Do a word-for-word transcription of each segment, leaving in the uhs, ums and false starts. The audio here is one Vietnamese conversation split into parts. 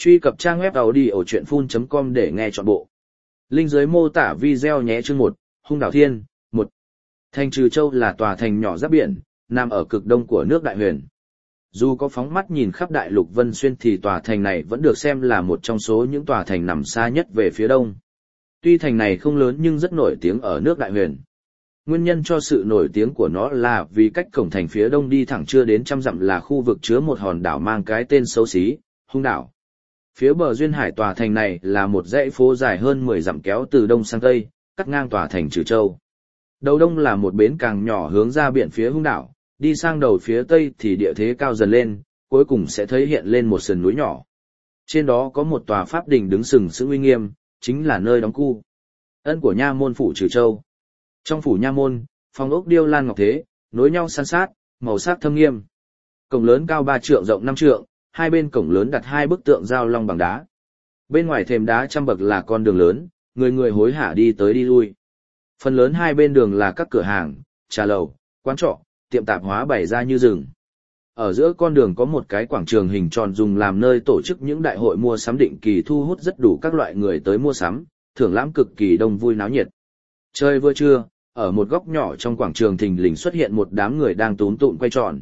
Truy cập trang web audiochuyenphun chấm com để nghe trọn bộ. Link dưới mô tả video nhé. Chương một, Hung đảo Thiên. Một. Thành Trừ Châu là tòa thành nhỏ giáp biển, nằm ở cực đông của nước Đại Huyền. Dù có phóng mắt nhìn khắp đại lục Vân Xuyên thì tòa thành này vẫn được xem là một trong số những tòa thành nằm xa nhất về phía đông. Tuy thành này không lớn nhưng rất nổi tiếng ở nước Đại Huyền. Nguyên nhân cho sự nổi tiếng của nó là vì cách cổng thành phía đông đi thẳng chưa đến trăm dặm là khu vực chứa một hòn đảo mang cái tên xấu xí, Hung đảo. Phía bờ duyên hải tòa thành này là một dãy phố dài hơn mười dặm kéo từ đông sang tây, cắt ngang tòa thành Trừ Châu. Đầu đông là một bến càng nhỏ hướng ra biển phía Hung đảo, đi sang đầu phía tây thì địa thế cao dần lên, cuối cùng sẽ thấy hiện lên một sườn núi nhỏ. Trên đó có một tòa pháp đình đứng sừng sững uy nghiêm, chính là nơi đóng cu ân của nha môn phủ Trừ Châu. Trong phủ nha môn, phòng ốc điêu lan ngọc thế, nối nhau san sát, màu sắc thâm nghiêm. Cổng lớn cao ba trượng rộng năm trượng, hai bên cổng lớn đặt hai bức tượng giao long bằng đá. Bên ngoài thềm đá trăm bậc là con đường lớn, người người hối hả đi tới đi lui. Phần lớn hai bên đường là các cửa hàng, trà lầu, quán trọ, tiệm tạp hóa bày ra như rừng. Ở giữa con đường có một cái quảng trường hình tròn dùng làm nơi tổ chức những đại hội mua sắm định kỳ thu hút rất đủ các loại người tới mua sắm, thưởng lãm cực kỳ đông vui náo nhiệt. Trời vừa trưa, ở một góc nhỏ trong quảng trường thình lình xuất hiện một đám người đang túm tụm quay tròn.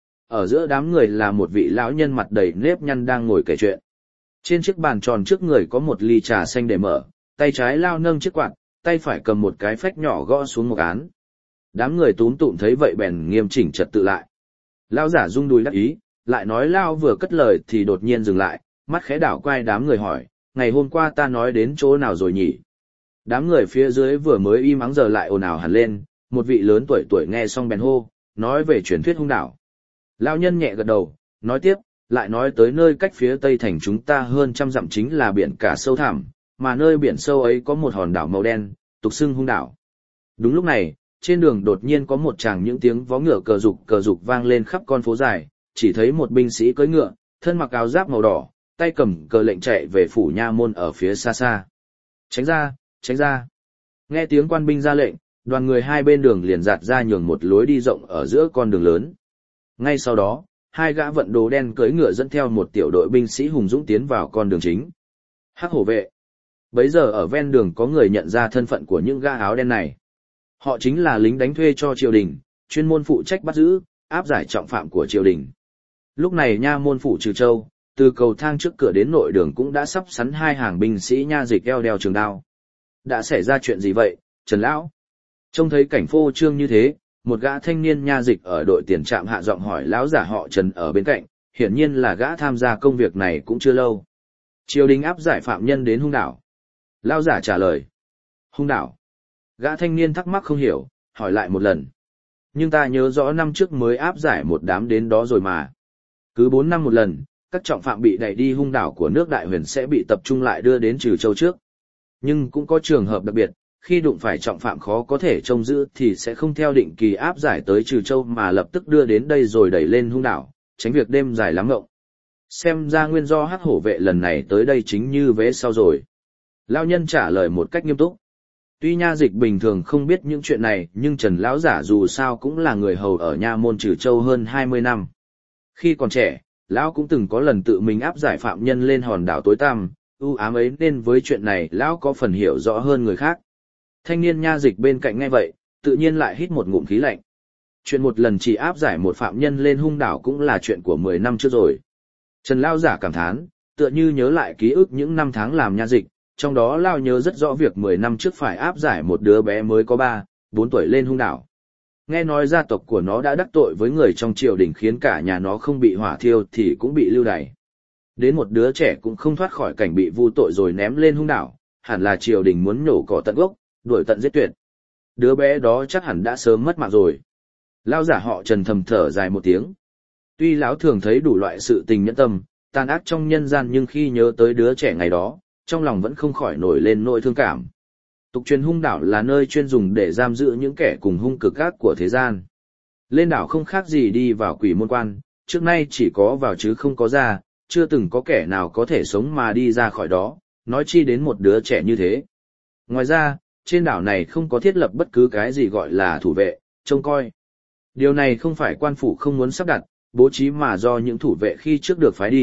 Ở giữa đám người là một vị lão nhân mặt đầy nếp nhăn đang ngồi kể chuyện. Trên chiếc bàn tròn trước người có một ly trà xanh để mở, tay trái lao nâng chiếc quạt, tay phải cầm một cái phách nhỏ gõ xuống một án. Đám người túm tụm thấy vậy bèn nghiêm chỉnh trật tự lại. Lão giả rung đùi đắc ý, lại nói lao vừa cất lời thì đột nhiên dừng lại, mắt khẽ đảo quay đám người hỏi, ngày hôm qua ta nói đến chỗ nào rồi nhỉ? Đám người phía dưới vừa mới im ắng giờ lại ồn ào hẳn lên, một vị lớn tuổi tuổi nghe xong bèn hô, nói về truyền thuyết Hung đảo. Lão nhân nhẹ gật đầu, nói tiếp, lại nói tới nơi cách phía tây thành chúng ta hơn trăm dặm chính là biển cả sâu thẳm, mà nơi biển sâu ấy có một hòn đảo màu đen, tục xưng Hung đảo. Đúng lúc này, trên đường đột nhiên có một tràng những tiếng vó ngựa cờ dục cờ dục vang lên khắp con phố dài, chỉ thấy một binh sĩ cưỡi ngựa, thân mặc áo giáp màu đỏ, tay cầm cờ lệnh chạy về phủ nha môn ở phía xa xa. Tránh ra, tránh ra. Nghe tiếng quan binh ra lệnh, đoàn người hai bên đường liền dạt ra nhường một lối đi rộng ở giữa con đường lớn. Ngay sau đó, hai gã vận đồ đen cưỡi ngựa dẫn theo một tiểu đội binh sĩ hùng dũng tiến vào con đường chính. Hắc hổ vệ. Bấy giờ ở ven đường có người nhận ra thân phận của những gã áo đen này. Họ chính là lính đánh thuê cho triều đình, chuyên môn phụ trách bắt giữ, áp giải trọng phạm của triều đình. Lúc này nha môn phủ Trừ Châu, từ cầu thang trước cửa đến nội đường cũng đã sắp sắn hai hàng binh sĩ nha dịch eo đeo trường đao. Đã xảy ra chuyện gì vậy, Trần Lão? Trông thấy cảnh phô trương như thế, một gã thanh niên nha dịch ở đội tiền trạm hạ giọng hỏi lão giả họ Trần ở bên cạnh, hiển nhiên là gã tham gia công việc này cũng chưa lâu. Triều đình áp giải phạm nhân đến Hung đảo. Lão giả trả lời. Hung đảo. Gã thanh niên thắc mắc không hiểu, hỏi lại một lần. Nhưng ta nhớ rõ năm trước mới áp giải một đám đến đó rồi mà. Cứ bốn năm một lần, các trọng phạm bị đẩy đi Hung đảo của nước Đại Huyền sẽ bị tập trung lại đưa đến Trừ Châu trước. Nhưng cũng có trường hợp đặc biệt, khi đụng phải trọng phạm khó có thể trông giữ thì sẽ không theo định kỳ áp giải tới Trừ Châu mà lập tức đưa đến đây rồi đẩy lên Hung đảo, tránh việc đêm dài lắm ngộng. Xem ra nguyên do Hắc hổ vệ lần này tới đây chính như vế sau rồi. Lão nhân trả lời một cách nghiêm túc. Tuy nha dịch bình thường không biết những chuyện này, nhưng Trần lão giả dù sao cũng là người hầu ở nha môn Trừ Châu hơn hai mươi năm. Khi còn trẻ, lão cũng từng có lần tự mình áp giải phạm nhân lên hòn đảo tối tăm, ưu ám ấy nên với chuyện này lão có phần hiểu rõ hơn người khác. Thanh niên nha dịch bên cạnh nghe vậy, tự nhiên lại hít một ngụm khí lạnh. Chuyện một lần chỉ áp giải một phạm nhân lên Hung đảo cũng là chuyện của mười năm trước rồi. Trần lão giả cảm thán, tựa như nhớ lại ký ức những năm tháng làm nha dịch, trong đó lão nhớ rất rõ việc mười năm trước phải áp giải một đứa bé mới có ba, bốn tuổi lên Hung đảo. Nghe nói gia tộc của nó đã đắc tội với người trong triều đình khiến cả nhà nó không bị hỏa thiêu thì cũng bị lưu đày. Đến một đứa trẻ cũng không thoát khỏi cảnh bị vu tội rồi ném lên Hung đảo, hẳn là triều đình muốn nhổ cỏ tận gốc, đuổi tận giết tuyệt. Đứa bé đó chắc hẳn đã sớm mất mạng rồi. Lão giả họ Trần thầm thở dài một tiếng. Tuy lão thường thấy đủ loại sự tình nhẫn tâm, tàn ác trong nhân gian nhưng khi nhớ tới đứa trẻ ngày đó, trong lòng vẫn không khỏi nổi lên nỗi thương cảm. Tục truyền Hung đảo là nơi chuyên dùng để giam giữ những kẻ cùng hung cực ác của thế gian. Lên đảo không khác gì đi vào quỷ môn quan, trước nay chỉ có vào chứ không có ra, chưa từng có kẻ nào có thể sống mà đi ra khỏi đó, nói chi đến một đứa trẻ như thế. Ngoài ra, trên đảo này không có thiết lập bất cứ cái gì gọi là thủ vệ, trông coi. Điều này không phải quan phủ không muốn sắp đặt, bố trí mà do những thủ vệ khi trước được phái đi,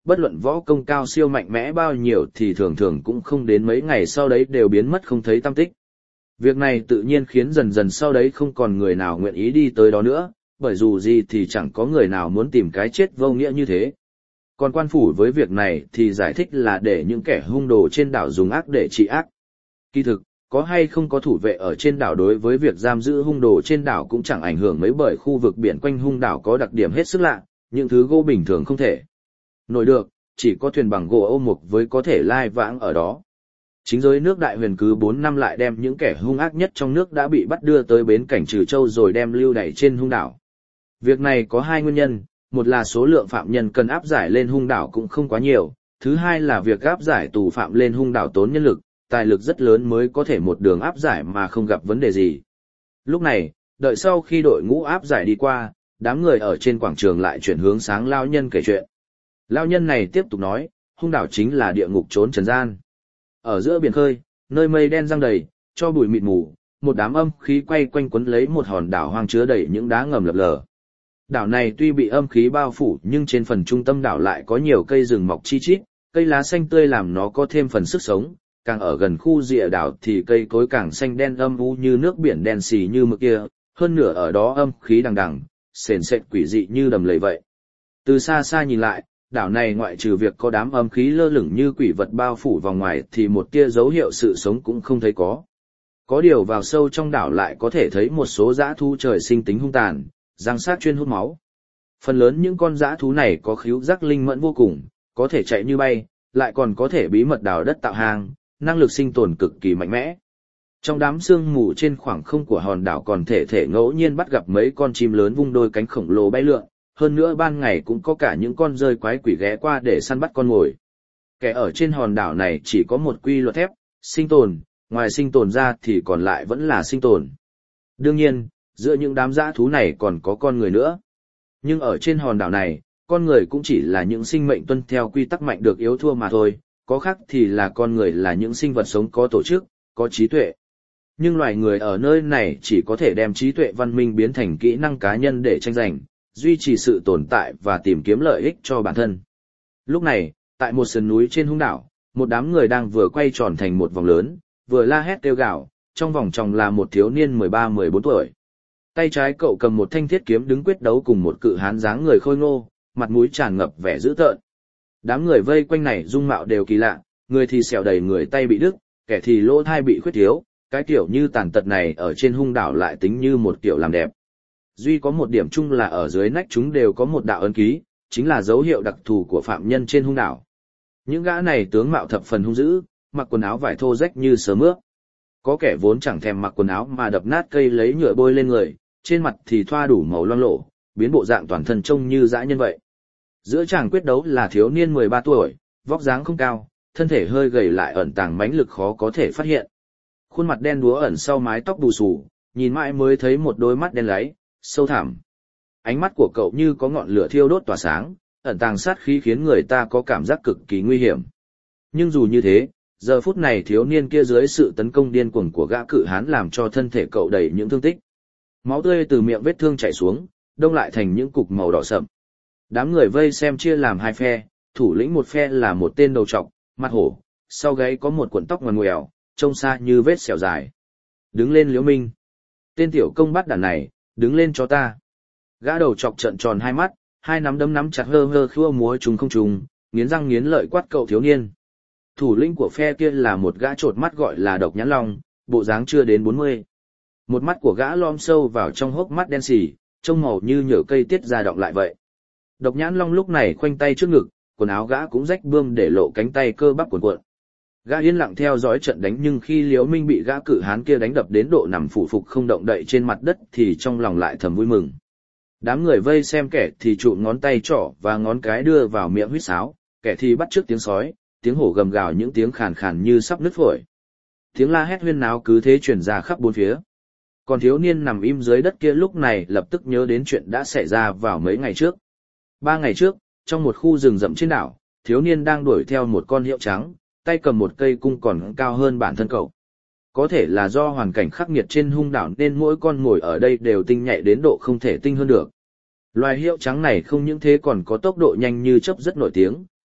bất luận võ công cao siêu mạnh mẽ bao nhiêu thì thường thường cũng không đến mấy ngày sau đấy đều biến mất không thấy tăm tích. Việc này tự nhiên khiến dần dần sau đấy không còn người nào nguyện ý đi tới đó nữa, bởi dù gì thì chẳng có người nào muốn tìm cái chết vô nghĩa như thế. Còn quan phủ với việc này thì giải thích là để những kẻ hung đồ trên đảo dùng ác để trị ác. Kỳ thực, có hay không có thủ vệ ở trên đảo đối với việc giam giữ hung đồ trên đảo cũng chẳng ảnh hưởng mấy, bởi khu vực biển quanh hung đảo có đặc điểm hết sức lạ, những thứ gỗ bình thường không thể nổi được, chỉ có thuyền bằng gỗ âu mục với có thể lai vãng ở đó. Chính giới nước Đại Huyền cứ bốn năm lại đem những kẻ hung ác nhất trong nước đã bị bắt đưa tới bến cảnh Trừ Châu rồi đem lưu đày trên hung đảo. Việc này có hai nguyên nhân, một là số lượng phạm nhân cần áp giải lên hung đảo cũng không quá nhiều, thứ hai là việc áp giải tù phạm lên hung đảo tốn nhân lực, tài lực rất lớn mới có thể một đường áp giải mà không gặp vấn đề gì. Lúc này, đợi sau khi đội ngũ áp giải đi qua, đám người ở trên quảng trường lại chuyển hướng sang lao nhân kể chuyện. Lao nhân này tiếp tục nói, hung đảo chính là địa ngục trốn trần gian. Ở giữa biển khơi, nơi mây đen giăng đầy, cho bụi mịt mù, một đám âm khí quay quanh quấn lấy một hòn đảo hoang chứa đầy những đá ngầm lập lờ. Đảo này tuy bị âm khí bao phủ nhưng trên phần trung tâm đảo lại có nhiều cây rừng mọc chi chít, cây lá xanh tươi làm nó có thêm phần sức sống, càng ở gần khu rìa đảo thì cây cối càng xanh đen âm u như nước biển đen xì như mực kia, hơn nữa ở đó âm khí đằng đằng, sền sệt quỷ dị như đầm lầy vậy. Từ xa xa nhìn lại, đảo này ngoại trừ việc có đám âm khí lơ lửng như quỷ vật bao phủ vào ngoài thì một tia dấu hiệu sự sống cũng không thấy có. Có điều vào sâu trong đảo lại có thể thấy một số dã thú trời sinh tính hung tàn, răng sát chuyên hút máu. Phần lớn những con dã thú này có khứu giác linh mẫn vô cùng, có thể chạy như bay, lại còn có thể bí mật đào đất tạo hang, năng lực sinh tồn cực kỳ mạnh mẽ. Trong đám sương mù trên khoảng không của hòn đảo còn thể thể ngẫu nhiên bắt gặp mấy con chim lớn vung đôi cánh khổng lồ bay lượn, hơn nữa ban ngày cũng có cả những con rơi quái quỷ ghé qua để săn bắt con mồi. Kẻ ở trên hòn đảo này chỉ có một quy luật thép, sinh tồn, ngoài sinh tồn ra thì còn lại vẫn là sinh tồn. Đương nhiên, giữa những đám dã thú này còn có con người nữa. Nhưng ở trên hòn đảo này, con người cũng chỉ là những sinh mệnh tuân theo quy tắc mạnh được yếu thua mà thôi, có khác thì là con người là những sinh vật sống có tổ chức, có trí tuệ. Nhưng loài người ở nơi này chỉ có thể đem trí tuệ văn minh biến thành kỹ năng cá nhân để tranh giành, duy trì sự tồn tại và tìm kiếm lợi ích cho bản thân. Lúc này, tại một sườn núi trên hung đảo, một đám người đang vừa quay tròn thành một vòng lớn, vừa la hét kêu gào, trong vòng tròn là một thiếu niên mười ba mười bốn tuổi. Tay trái cậu cầm một thanh thiết kiếm đứng quyết đấu cùng một cự hán dáng người khôi ngô, mặt mũi tràn ngập vẻ dữ tợn. Đám người vây quanh này dung mạo đều kỳ lạ, người thì xẻo đầy người tay bị đứt, kẻ thì lỗ thai bị khuyết thiếu, cái kiểu như tàn tật này ở trên hung đảo lại tính như một kiểu làm đẹp. Duy có một điểm chung là ở dưới nách chúng đều có một đạo ấn ký, chính là dấu hiệu đặc thù của phạm nhân trên hung đảo. Những gã này tướng mạo thập phần hung dữ, mặc quần áo vải thô rách như sớm mướp. Có kẻ vốn chẳng thèm mặc quần áo mà đập nát cây lấy nhựa bôi lên người, trên mặt thì thoa đủ màu loang lổ, biến bộ dạng toàn thân trông như dã nhân vậy. Giữa chàng quyết đấu là thiếu niên mười ba tuổi, vóc dáng không cao, thân thể hơi gầy lại ẩn tàng mãnh lực khó có thể phát hiện. Khuôn mặt đen đúa ẩn sau mái tóc bù xù, nhìn mãi mới thấy một đôi mắt đen láy, sâu thẳm. Ánh mắt của cậu như có ngọn lửa thiêu đốt tỏa sáng, ẩn tàng sát khí khiến người ta có cảm giác cực kỳ nguy hiểm. Nhưng dù như thế, giờ phút này thiếu niên kia dưới sự tấn công điên cuồng của gã cự hán làm cho thân thể cậu đầy những thương tích. Máu tươi từ miệng vết thương chảy xuống, đông lại thành những cục màu đỏ sậm. Đám người vây xem chia làm hai phe, thủ lĩnh một phe là một tên đầu trọc, mặt hổ, sau gáy có một cuộn tóc ngoằn ngoèo, trông xa như vết sẹo dài. Đứng lên Liễu Minh. Tên tiểu công bắt đàn này, đứng lên cho ta. Gã đầu trọc trợn tròn hai mắt, hai nắm đấm nắm chặt hơ hơ khua múa trùng không trùng, nghiến răng nghiến lợi quát cậu thiếu niên. Thủ lĩnh của phe kia là một gã trột mắt gọi là Độc Nhãn Long, bộ dáng chưa đến bốn mươi. Một mắt của gã lom sâu vào trong hốc mắt đen sì, trông màu như nhựa cây tiết ra động lại vậy. Độc Nhãn Long lúc này khoanh tay trước ngực, quần áo gã cũng rách bươm để lộ cánh tay cơ bắp cuồn cuộn. Gã yên lặng theo dõi trận đánh, nhưng khi Liễu Minh bị gã cự hán kia đánh đập đến độ nằm phủ phục không động đậy trên mặt đất thì trong lòng lại thầm vui mừng. Đám người vây xem kẻ thì trụ ngón tay trỏ và ngón cái đưa vào miệng huýt sáo, kẻ thì bắt chước tiếng sói, tiếng hổ gầm gào, những tiếng khàn khàn như sắp nứt phổi. Tiếng la hét huyên náo cứ thế truyền ra khắp bốn phía. Còn thiếu niên nằm im dưới đất kia lúc này lập tức nhớ đến chuyện đã xảy ra vào mấy ngày trước. Ba ngày trước, trong một khu rừng rậm trên đảo, thiếu niên đang đuổi theo một con hiệu trắng, tay cầm một cây cung còn cao hơn bản thân cậu. Có thể là do hoàn cảnh khắc nghiệt trên hung đảo nên mỗi con mồi ở đây đều tinh nhạy đến độ không thể tinh hơn được. Loài hiệu trắng này không những thế còn có tốc độ nhanh như chớp rất nổi tiếng,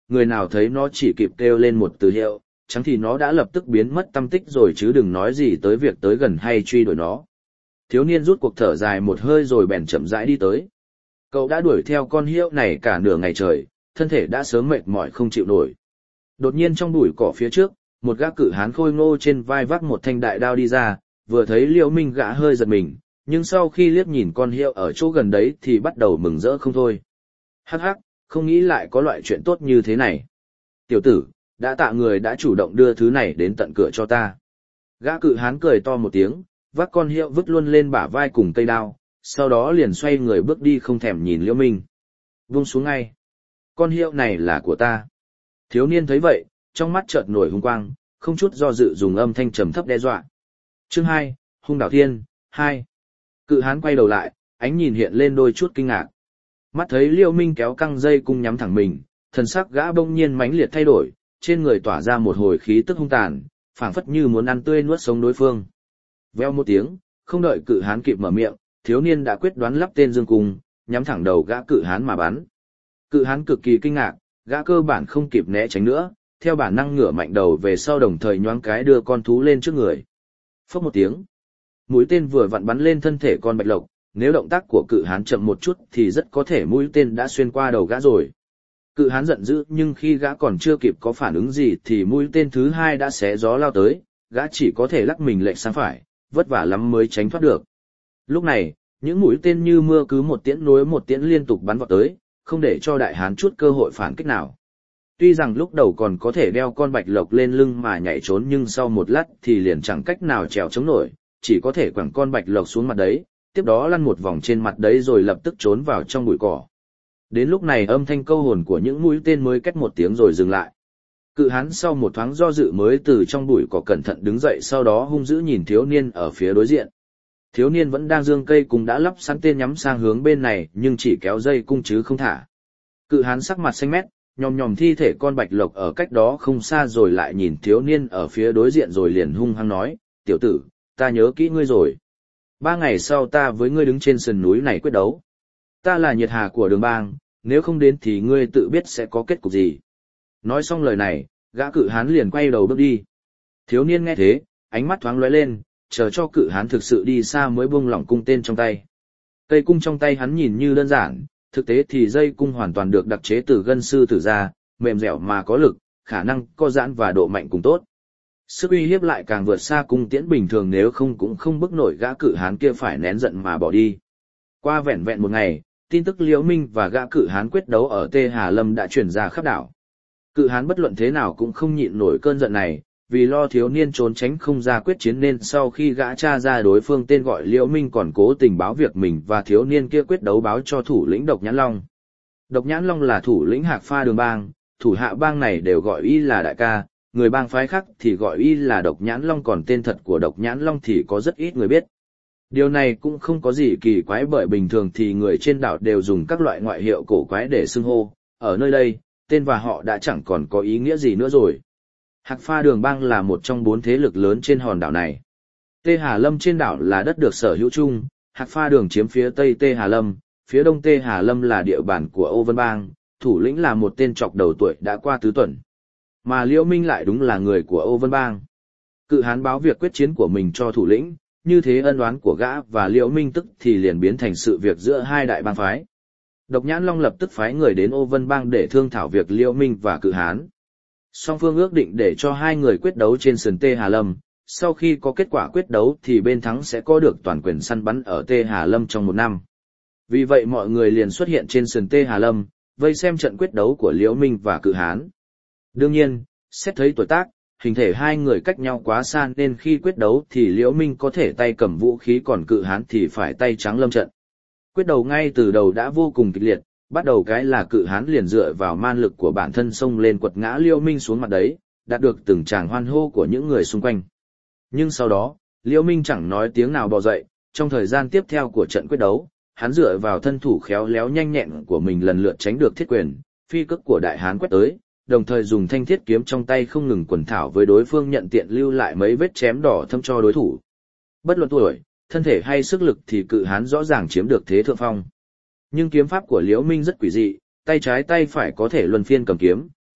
người nào thấy nó chỉ kịp kêu lên một từ hiệu, chẳng thì nó đã lập tức biến mất tâm tích rồi chứ đừng nói gì tới việc tới gần hay truy đuổi nó. Thiếu niên rút cuộc thở dài một hơi rồi bèn chậm rãi đi tới. Cậu đã đuổi theo con hiệu này cả nửa ngày trời, thân thể đã sớm mệt mỏi không chịu nổi. Đột nhiên trong bụi cỏ phía trước, một gã cự hán khôi ngô trên vai vác một thanh đại đao đi ra, vừa thấy Liễu Minh gã hơi giật mình, nhưng sau khi liếc nhìn con hiệu ở chỗ gần đấy thì bắt đầu mừng rỡ không thôi. Hắc hắc, không nghĩ lại có loại chuyện tốt như thế này. Tiểu tử, đã tạ người đã chủ động đưa thứ này đến tận cửa cho ta. Gã cự hán cười to một tiếng, vác con hiệu vứt luôn lên bả vai cùng cây đao, sau đó liền xoay người bước đi không thèm nhìn Liễu Minh. Vung xuống ngay. Con hiệu này là của ta. Thiếu niên thấy vậy, trong mắt chợt nổi hung quang, không chút do dự dùng âm thanh trầm thấp đe dọa. Chương hai, Hung Đảo Thiên, hai. Cự hán quay đầu lại, ánh nhìn hiện lên đôi chút kinh ngạc. Mắt thấy Liễu Minh kéo căng dây cung nhắm thẳng mình, thần sắc gã bỗng nhiên mãnh liệt thay đổi, trên người tỏa ra một hồi khí tức hung tàn, phảng phất như muốn ăn tươi nuốt sống đối phương. Veo một tiếng, không đợi cự hán kịp mở miệng, thiếu niên đã quyết đoán lắp tên dương cung, nhắm thẳng đầu gã cự hán mà bắn. Cự hán cực kỳ kinh ngạc, gã cơ bản không kịp né tránh nữa, theo bản năng ngửa mạnh đầu về sau đồng thời nhoáng cái đưa con thú lên trước người. Phốc một tiếng, mũi tên vừa vặn bắn lên thân thể con bạch lộc, nếu động tác của cự hán chậm một chút thì rất có thể mũi tên đã xuyên qua đầu gã rồi. Cự hán giận dữ nhưng khi gã còn chưa kịp có phản ứng gì thì mũi tên thứ hai đã xé gió lao tới, gã chỉ có thể lắc mình lệch sang phải, vất vả lắm mới tránh thoát được. Lúc này, những mũi tên như mưa cứ một tiễn nối một tiễn liên tục bắn vào tới, không để cho đại hán chút cơ hội phản kích nào. Tuy rằng lúc đầu còn có thể đeo con bạch lộc lên lưng mà nhảy trốn nhưng sau một lát thì liền chẳng cách nào trèo chống nổi, chỉ có thể quẳng con bạch lộc xuống mặt đấy, tiếp đó lăn một vòng trên mặt đấy rồi lập tức trốn vào trong bụi cỏ. Đến lúc này âm thanh câu hồn của những mũi tên mới cách một tiếng rồi dừng lại. Cự hán sau một thoáng do dự mới từ trong bụi cỏ cẩn thận đứng dậy, sau đó hung dữ nhìn thiếu niên ở phía đối diện. Thiếu niên vẫn đang giương cây cung đã lắp sẵn tên nhắm sang hướng bên này nhưng chỉ kéo dây cung chứ không thả. Cự hán sắc mặt xanh mét, nhòm nhòm thi thể con bạch lộc ở cách đó không xa rồi lại nhìn thiếu niên ở phía đối diện rồi liền hung hăng nói, tiểu tử, ta nhớ kỹ ngươi rồi. Ba ngày sau ta với ngươi đứng trên sườn núi này quyết đấu. Ta là nhiệt hà của đường bang, nếu không đến thì ngươi tự biết sẽ có kết cục gì. Nói xong lời này, gã cự hán liền quay đầu bước đi. Thiếu niên nghe thế, ánh mắt thoáng lóe lên, chờ cho cự hán thực sự đi xa mới buông lỏng cung tên trong tay. Cây cung trong tay hắn nhìn như đơn giản, thực tế thì dây cung hoàn toàn được đặc chế từ gân sư tử ra, mềm dẻo mà có lực, khả năng co giãn và độ mạnh cùng tốt. Sức uy hiếp lại càng vượt xa cung tiễn bình thường, nếu không cũng không bức nổi gã cự hán kia phải nén giận mà bỏ đi. Qua vẻn vẹn một ngày, tin tức Liễu Minh và gã cự hán quyết đấu ở Tê Hà Lâm đã truyền ra khắp đảo. Cự hán bất luận thế nào cũng không nhịn nổi cơn giận này, vì lo thiếu niên trốn tránh không ra quyết chiến nên sau khi gã tra ra đối phương tên gọi Liễu Minh còn cố tình báo việc mình và thiếu niên kia quyết đấu báo cho thủ lĩnh Độc Nhãn Long. Độc Nhãn Long là thủ lĩnh Hạc Pha Đường bang, thủ hạ bang này đều gọi y là đại ca, người bang phái khác thì gọi y là Độc Nhãn Long, còn tên thật của Độc Nhãn Long thì có rất ít người biết. Điều này cũng không có gì kỳ quái bởi bình thường thì người trên đảo đều dùng các loại ngoại hiệu cổ quái để xưng hô, ở nơi đây, tên và họ đã chẳng còn có ý nghĩa gì nữa rồi. Hạc Pha Đường bang là một trong bốn thế lực lớn trên hòn đảo này. Tê Hà Lâm trên đảo là đất được sở hữu chung, Hạc Pha Đường chiếm phía tây Tê Hà Lâm, phía đông Tê Hà Lâm là địa bàn của Âu Vân bang, thủ lĩnh là một tên trọc đầu tuổi đã qua tứ tuần. Mà Liễu Minh lại đúng là người của Âu Vân bang. Cự hán báo việc quyết chiến của mình cho thủ lĩnh, như thế ân oán của gã và Liễu Minh tức thì liền biến thành sự việc giữa hai đại bang phái. Độc Nhãn Long lập tức phái người đến Âu Vân bang để thương thảo việc Liễu Minh và cự hán. Song phương ước định để cho hai người quyết đấu trên sườn Tê Hà Lâm, sau khi có kết quả quyết đấu thì bên thắng sẽ có được toàn quyền săn bắn ở Tê Hà Lâm trong một năm. Vì vậy mọi người liền xuất hiện trên sườn Tê Hà Lâm, vây xem trận quyết đấu của Liễu Minh và cự hán. Đương nhiên, xét thấy tuổi tác, hình thể hai người cách nhau quá xa nên khi quyết đấu thì Liễu Minh có thể tay cầm vũ khí còn cự hán thì phải tay trắng lâm trận. Quyết đấu ngay từ đầu đã vô cùng kịch liệt, bắt đầu cái là cự hán liền dựa vào man lực của bản thân xông lên quật ngã Liễu Minh xuống mặt đấy, đạt được từng tràng hoan hô của những người xung quanh. Nhưng sau đó, Liễu Minh chẳng nói tiếng nào bò dậy, trong thời gian tiếp theo của trận quyết đấu, hắn dựa vào thân thủ khéo léo nhanh nhẹn của mình lần lượt tránh được thiết quyền, phi cước của đại hán quét tới, đồng thời dùng thanh thiết kiếm trong tay không ngừng quần thảo với đối phương nhận tiện lưu lại mấy vết chém đỏ thâm cho đối thủ. Bất luận tuổi, thân thể hay sức lực thì cự hán rõ ràng chiếm được thế thượng phong. Nhưng kiếm pháp của Liễu Minh rất quỷ dị, tay trái tay phải có thể luân phiên cầm kiếm,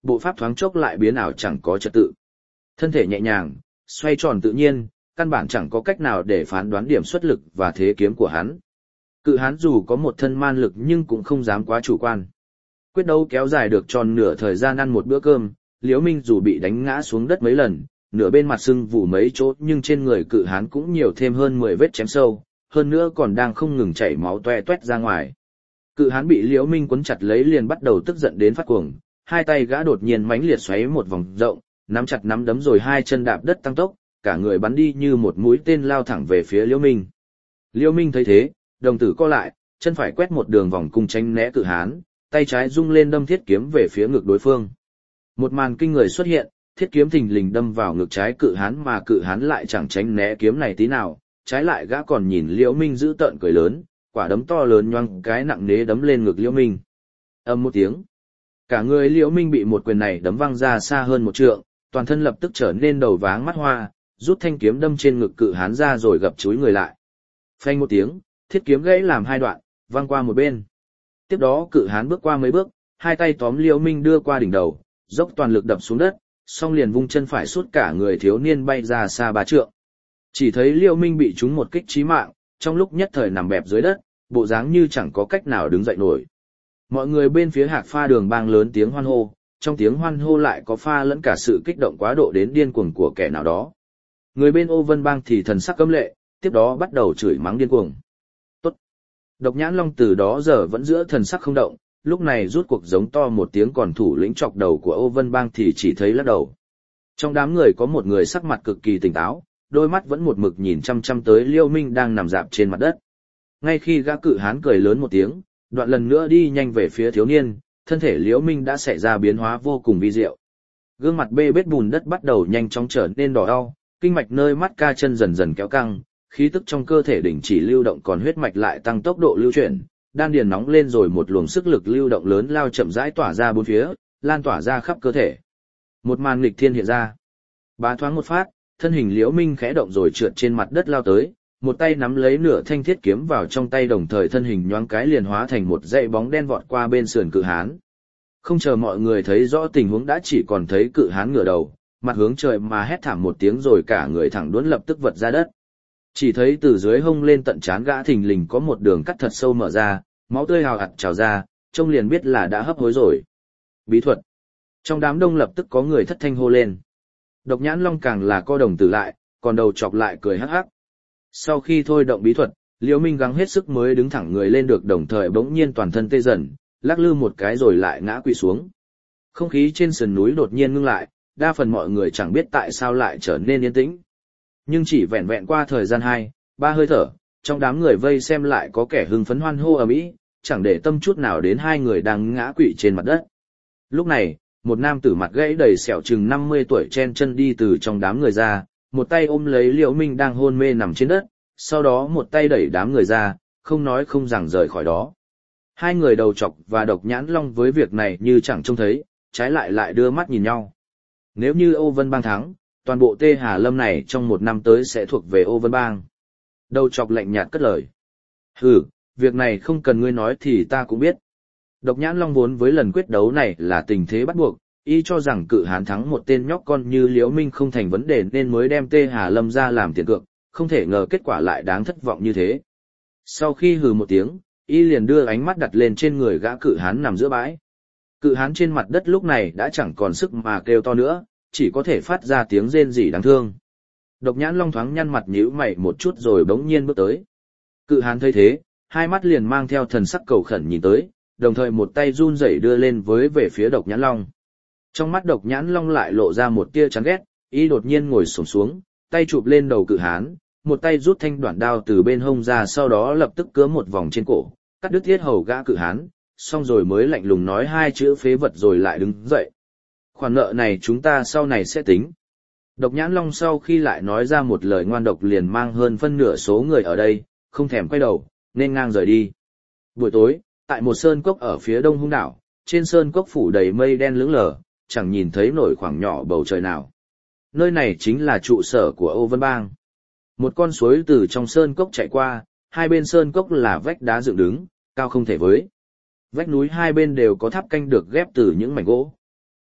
bộ pháp thoáng chốc lại biến ảo chẳng có trật tự. Thân thể nhẹ nhàng, xoay tròn tự nhiên, căn bản chẳng có cách nào để phán đoán điểm xuất lực và thế kiếm của hắn. Cự hán dù có một thân man lực nhưng cũng không dám quá chủ quan. Quyết đấu kéo dài được tròn nửa thời gian ăn một bữa cơm, Liễu Minh dù bị đánh ngã xuống đất mấy lần, nửa bên mặt sưng vù mấy chỗ nhưng trên người cự hán cũng nhiều thêm hơn mười vết chém sâu, hơn nữa còn đang không ngừng chảy máu toe toét ra ngoài. Cự hán bị Liễu Minh quấn chặt lấy liền bắt đầu tức giận đến phát cuồng, hai tay gã đột nhiên mãnh liệt xoáy một vòng rộng, nắm chặt nắm đấm rồi hai chân đạp đất tăng tốc, cả người bắn đi như một mũi tên lao thẳng về phía Liễu Minh. Liễu Minh thấy thế, đồng tử co lại, chân phải quét một đường vòng cung tránh né cự hán, tay trái rung lên đâm thiết kiếm về phía ngực đối phương. Một màn kinh người xuất hiện, thiết kiếm thình lình đâm vào ngực trái cự hán mà cự hán lại chẳng tránh né kiếm này tí nào, trái lại gã còn nhìn Liễu Minh giữ tợn cười lớn, quả đấm to lớn nhoang cái nặng nề đấm lên ngực Liễu Minh. Ầm một tiếng, cả người Liễu Minh bị một quyền này đấm văng ra xa hơn một trượng, toàn thân lập tức trở nên đầu váng mắt hoa, rút thanh kiếm đâm trên ngực cự hán ra rồi gập chúi người lại. Phanh một tiếng, thiết kiếm gãy làm hai đoạn, văng qua một bên. Tiếp đó cự hán bước qua mấy bước, hai tay tóm Liễu Minh đưa qua đỉnh đầu, dốc toàn lực đập xuống đất, xong liền vung chân phải sút cả người thiếu niên bay ra xa ba trượng. Chỉ thấy Liễu Minh bị trúng một kích chí mạng, trong lúc nhất thời nằm bẹp dưới đất, bộ dáng như chẳng có cách nào đứng dậy nổi. Mọi người bên phía Hạc Pha Đường bang lớn tiếng hoan hô, trong tiếng hoan hô lại có pha lẫn cả sự kích động quá độ đến điên cuồng của kẻ nào đó. Người bên Ô Vân bang thì thần sắc cấm lệ, tiếp đó bắt đầu chửi mắng điên cuồng. Tốt. Độc Nhãn Long từ đó giờ vẫn giữ thần sắc không động, lúc này rút cuộc giống to một tiếng, còn thủ lĩnh chọc đầu của Ô Vân bang thì chỉ thấy lắc đầu. Trong đám người có một người sắc mặt cực kỳ tỉnh táo, đôi mắt vẫn một mực nhìn chăm chăm tới Liễu Minh đang nằm rạp trên mặt đất. Ngay khi gã cự hán cười lớn một tiếng, đoạn lần nữa đi nhanh về phía thiếu niên, thân thể Liễu Minh đã xảy ra biến hóa vô cùng vi diệu. Gương mặt bê bết bùn đất bắt đầu nhanh chóng trở nên đỏ đau, kinh mạch nơi mắt ca chân dần dần kéo căng, khí tức trong cơ thể đình chỉ lưu động, còn huyết mạch lại tăng tốc độ lưu chuyển, đan điền nóng lên rồi một luồng sức lực lưu động lớn lao chậm rãi tỏa ra bốn phía, lan tỏa ra khắp cơ thể. Một màn nghịch thiên hiện ra. Bá thoáng một phát, thân hình Liễu Minh khẽ động rồi trượt trên mặt đất lao tới, một tay nắm lấy nửa thanh thiết kiếm vào trong tay, đồng thời thân hình nhoáng cái liền hóa thành một dãy bóng đen vọt qua bên sườn cự hán. Không chờ mọi người thấy rõ tình huống đã chỉ còn thấy cự hán ngửa đầu, mặt hướng trời mà hét thảm một tiếng rồi cả người thẳng đuốn lập tức vật ra đất. Chỉ thấy từ dưới hông lên tận trán gã thình lình có một đường cắt thật sâu mở ra, máu tươi hào hạt trào ra, trông liền biết là đã hấp hối rồi. Bí thuật. Trong đám đông lập tức có người thất thanh hô lên. Độc Nhãn Long càng là co đồng tử lại, còn đầu chọc lại cười hắc hắc. Sau khi thôi động bí thuật, Liễu Minh gắng hết sức mới đứng thẳng người lên được, đồng thời bỗng nhiên toàn thân tê dần, lắc lư một cái rồi lại ngã quỵ xuống. Không khí trên sườn núi đột nhiên ngưng lại, đa phần mọi người chẳng biết tại sao lại trở nên yên tĩnh. Nhưng chỉ vẹn vẹn qua thời gian hai, ba hơi thở, trong đám người vây xem lại có kẻ hưng phấn hoan hô ầm ĩ, chẳng để tâm chút nào đến hai người đang ngã quỵ trên mặt đất. Lúc này, một nam tử mặt gãy đầy sẹo chừng năm mươi tuổi chen chân đi từ trong đám người ra, một tay ôm lấy Liễu Minh đang hôn mê nằm trên đất, sau đó một tay đẩy đám người ra, không nói không rằng rời khỏi đó. Hai người đầu trọc và Độc Nhãn Long với việc này như chẳng trông thấy, trái lại lại đưa mắt nhìn nhau. Nếu như Ô Vân bang thắng, toàn bộ Tê Hà Lâm này trong một năm tới sẽ thuộc về Ô Vân bang. Đầu trọc lạnh nhạt cất lời. Hừ, việc này không cần ngươi nói thì ta cũng biết. Độc Nhãn Long vốn với lần quyết đấu này là tình thế bắt buộc, y cho rằng cự hán thắng một tên nhóc con như Liễu Minh không thành vấn đề nên mới đem Tê Hà Lâm ra làm tiền cược, không thể ngờ kết quả lại đáng thất vọng như thế. Sau khi hừ một tiếng, y liền đưa ánh mắt đặt lên trên người gã cự hán nằm giữa bãi. Cự hán trên mặt đất lúc này đã chẳng còn sức mà kêu to nữa, chỉ có thể phát ra tiếng rên rỉ đáng thương. Độc Nhãn Long thoáng nhăn mặt nhíu mày một chút rồi bỗng nhiên bước tới. Cự hán thấy thế, hai mắt liền mang theo thần sắc cầu khẩn nhìn tới, đồng thời một tay run rẩy đưa lên với về phía Độc Nhãn Long. Trong mắt Độc Nhãn Long lại lộ ra một tia chán ghét, y đột nhiên ngồi xổm xuống, tay chụp lên đầu cự hán, một tay rút thanh đoạn đao từ bên hông ra, sau đó lập tức cứa một vòng trên cổ, cắt đứt thiết hầu gã cự hán, xong rồi mới lạnh lùng nói hai chữ phế vật rồi lại đứng dậy. Khoản nợ này chúng ta sau này sẽ tính. Độc Nhãn Long sau khi lại nói ra một lời ngoan độc liền mang hơn phân nửa số người ở đây, không thèm quay đầu, nên ngang rời đi. Buổi tối, tại một sơn cốc ở phía đông hung đảo, trên sơn cốc phủ đầy mây đen lững lờ, chẳng nhìn thấy nổi khoảng nhỏ bầu trời nào. Nơi này chính là trụ sở của Ô Vân bang. Một con suối từ trong sơn cốc chạy qua, hai bên sơn cốc là vách đá dựng đứng, cao không thể với. Vách núi hai bên đều có tháp canh được ghép từ những mảnh gỗ.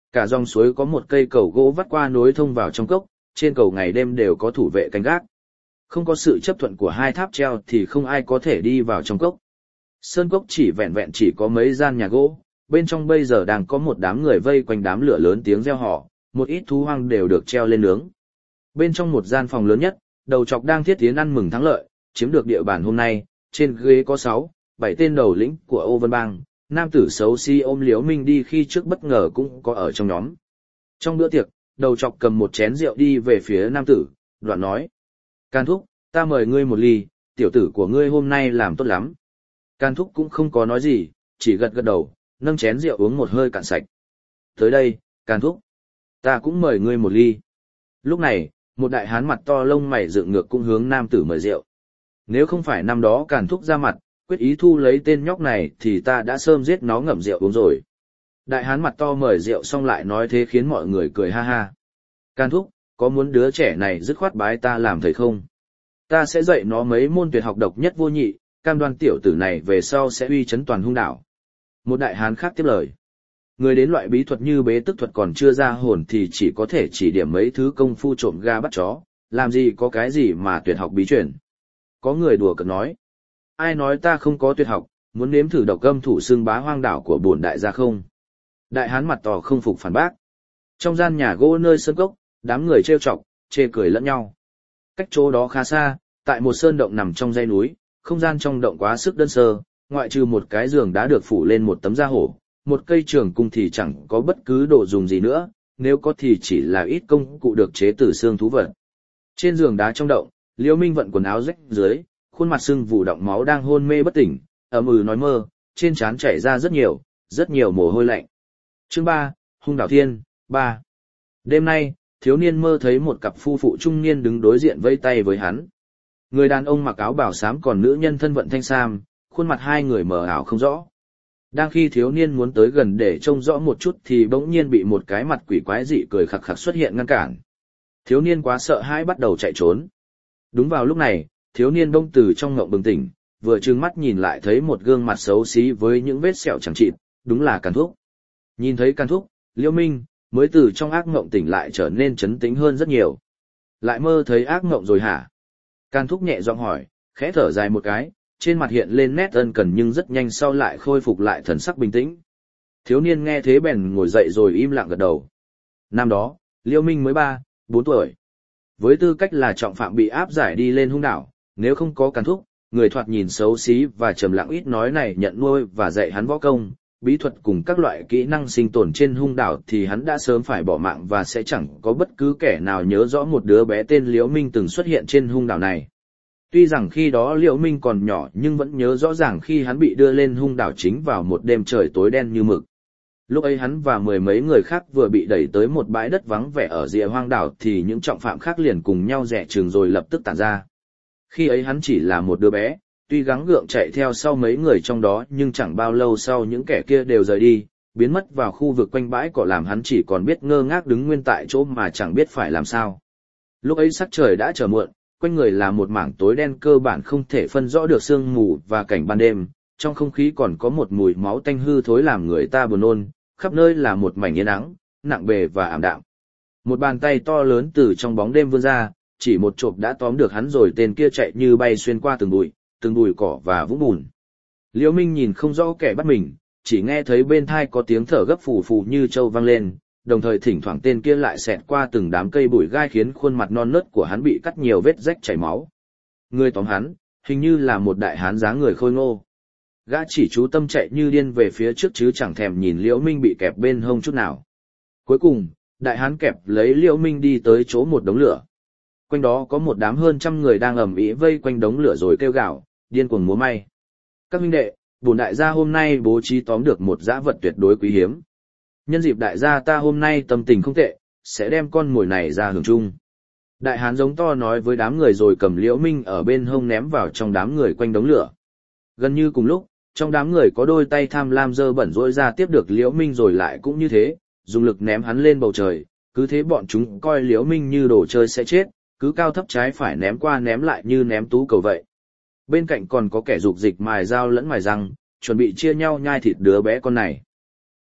Cả dòng suối có một cây cầu gỗ vắt qua nối thông vào trong cốc, trên cầu ngày đêm đều có thủ vệ canh gác. Không có sự chấp thuận của hai tháp treo thì không ai có thể đi vào trong cốc. Sơn cốc chỉ vẹn vẹn chỉ có mấy gian nhà gỗ, bên trong bây giờ đang có một đám người vây quanh đám lửa lớn tiếng reo hò, một ít thú hoang đều được treo lên nướng. Bên trong một gian phòng lớn nhất, đầu trọc đang thiết tiến ăn mừng thắng lợi, chiếm được địa bàn hôm nay, trên ghế có sáu, bảy tên đầu lĩnh của Ô Vân Bang, nam tử xấu xí ôm Liễu Minh đi khi trước bất ngờ cũng có ở trong nhóm. Trong bữa tiệc, đầu trọc cầm một chén rượu đi về phía nam tử, đoạn nói: Can Thúc, ta mời ngươi một ly, tiểu tử của ngươi hôm nay làm tốt lắm. Can Thúc cũng không có nói gì, chỉ gật gật đầu, nâng chén rượu uống một hơi cạn sạch. Tới đây, Can Thúc, ta cũng mời ngươi một ly. Lúc này, một đại hán mặt to lông mày dựng ngược cũng hướng nam tử mời rượu. Nếu không phải năm đó Càn Thúc ra mặt, quyết ý thu lấy tên nhóc này thì ta đã sớm giết nó ngậm rượu uống rồi. Đại hán mặt to mời rượu xong lại nói thế khiến mọi người cười ha ha. Càn Thúc, có muốn đứa trẻ này dứt khoát bái ta làm thầy không? Ta sẽ dạy nó mấy môn tuyệt học độc nhất vô nhị, cam đoan tiểu tử này về sau sẽ uy chấn toàn hung đảo. Một đại hán khác tiếp lời. Người đến loại bí thuật như bế tức thuật còn chưa ra hồn thì chỉ có thể chỉ điểm mấy thứ công phu trộm ga bắt chó, làm gì có cái gì mà tuyệt học bí truyền. Có người đùa cợt nói. Ai nói ta không có tuyệt học, muốn nếm thử độc âm thủ xương bá hoang đảo của bổn đại gia không? Đại hán mặt to không phục phản bác. Trong gian nhà gỗ nơi sơn cốc, đám người trêu chọc, chê cười lẫn nhau. Cách chỗ đó khá xa, tại một sơn động nằm trong dãy núi, không gian trong động quá sức đơn sơ, ngoại trừ một cái giường đã được phủ lên một tấm da hổ, một cây trường cung thì chẳng có bất cứ đồ dùng gì nữa, nếu có thì chỉ là ít công cụ được chế từ xương thú vật. Trên giường đá trong động, Liễu Minh vận quần áo rách dưới, khuôn mặt sưng vù đọng máu đang hôn mê bất tỉnh, ầm ừ nói mơ, trên trán chảy ra rất nhiều, rất nhiều mồ hôi lạnh. Chương ba, Hung Đảo Thiên, ba. Đêm nay, thiếu niên mơ thấy một cặp phu phụ trung niên đứng đối diện vây tay với hắn. Người đàn ông mặc áo bào xám còn nữ nhân thân vận thanh sam, khuôn mặt hai người mờ ảo không rõ. Đang khi thiếu niên muốn tới gần để trông rõ một chút thì bỗng nhiên bị một cái mặt quỷ quái dị cười khặc khặc xuất hiện ngăn cản. Thiếu niên quá sợ hãi bắt đầu chạy trốn. Đúng vào lúc này, thiếu niên bỗng từ trong ngộng bừng tỉnh, vừa trừng mắt nhìn lại thấy một gương mặt xấu xí với những vết sẹo chẳng chịt, đúng là Càn Thúc. Nhìn thấy Càn Thúc, Liễu Minh mới từ trong ác ngộng tỉnh lại trở nên trấn tĩnh hơn rất nhiều. Lại mơ thấy ác ngộng rồi hả? Càn Thúc nhẹ giọng hỏi, khẽ thở dài một cái, trên mặt hiện lên nét ân cần nhưng rất nhanh sau lại khôi phục lại thần sắc bình tĩnh. Thiếu niên nghe thế bèn ngồi dậy rồi im lặng gật đầu. Năm đó, Liễu Minh mới ba, bốn tuổi. Với tư cách là trọng phạm bị áp giải đi lên hung đảo, nếu không có Càn Thúc, người thoạt nhìn xấu xí và trầm lặng ít nói này nhận nuôi và dạy hắn võ công, bí thuật cùng các loại kỹ năng sinh tồn trên hung đảo thì hắn đã sớm phải bỏ mạng và sẽ chẳng có bất cứ kẻ nào nhớ rõ một đứa bé tên Liễu Minh từng xuất hiện trên hung đảo này. Tuy rằng khi đó Liễu Minh còn nhỏ nhưng vẫn nhớ rõ ràng khi hắn bị đưa lên hung đảo chính vào một đêm trời tối đen như mực. Lúc ấy hắn và mười mấy người khác vừa bị đẩy tới một bãi đất vắng vẻ ở rìa hoang đảo thì những trọng phạm khác liền cùng nhau rẽ trường rồi lập tức tản ra. Khi ấy hắn chỉ là một đứa bé, tuy gắng gượng chạy theo sau mấy người trong đó nhưng chẳng bao lâu sau những kẻ kia đều rời đi, biến mất vào khu vực quanh bãi cỏ làm hắn chỉ còn biết ngơ ngác đứng nguyên tại chỗ mà chẳng biết phải làm sao. Lúc ấy sắc trời đã trở muộn, quanh người là một mảng tối đen cơ bản không thể phân rõ được sương mù và cảnh ban đêm, trong không khí còn có một mùi máu tanh hư thối làm người ta buồn nôn, khắp nơi là một mảnh yên ắng, nặng bề và ảm đạm. Một bàn tay to lớn từ trong bóng đêm vươn ra, chỉ một chộp đã tóm được hắn rồi tên kia chạy như bay xuyên qua từng bụi, từng bụi cỏ và vũng bùn. Liễu Minh nhìn không rõ kẻ bắt mình, chỉ nghe thấy bên tai có tiếng thở gấp phù phù như trâu vang lên, đồng thời thỉnh thoảng tên kia lại xẹt qua từng đám cây bụi gai khiến khuôn mặt non nớt của hắn bị cắt nhiều vết rách chảy máu. Người tóm hắn, hình như là một đại hán dáng người khôi ngô. Gã chỉ chú tâm chạy như điên về phía trước chứ chẳng thèm nhìn Liễu Minh bị kẹp bên hông chút nào. Cuối cùng, đại hán kẹp lấy Liễu Minh đi tới chỗ một đống lửa. Quanh đó có một đám hơn trăm người đang ầm ĩ vây quanh đống lửa rồi kêu gào, điên cuồng múa may. Các huynh đệ, bổn đại gia hôm nay bố trí tóm được một dã vật tuyệt đối quý hiếm. Nhân dịp đại gia ta hôm nay tâm tình không tệ, sẽ đem con mồi này ra hưởng chung. Đại hán giống to nói với đám người rồi cầm Liễu Minh ở bên hông ném vào trong đám người quanh đống lửa. Gần như cùng lúc, trong đám người có đôi tay tham lam dơ bẩn rỗi ra tiếp được Liễu Minh rồi lại cũng như thế, dùng lực ném hắn lên bầu trời, cứ thế bọn chúng coi Liễu Minh như đồ chơi sẽ chết, cứ cao thấp trái phải ném qua ném lại như ném tú cầu vậy. Bên cạnh còn có kẻ dục dịch mài dao lẫn mài răng, chuẩn bị chia nhau nhai thịt đứa bé con này.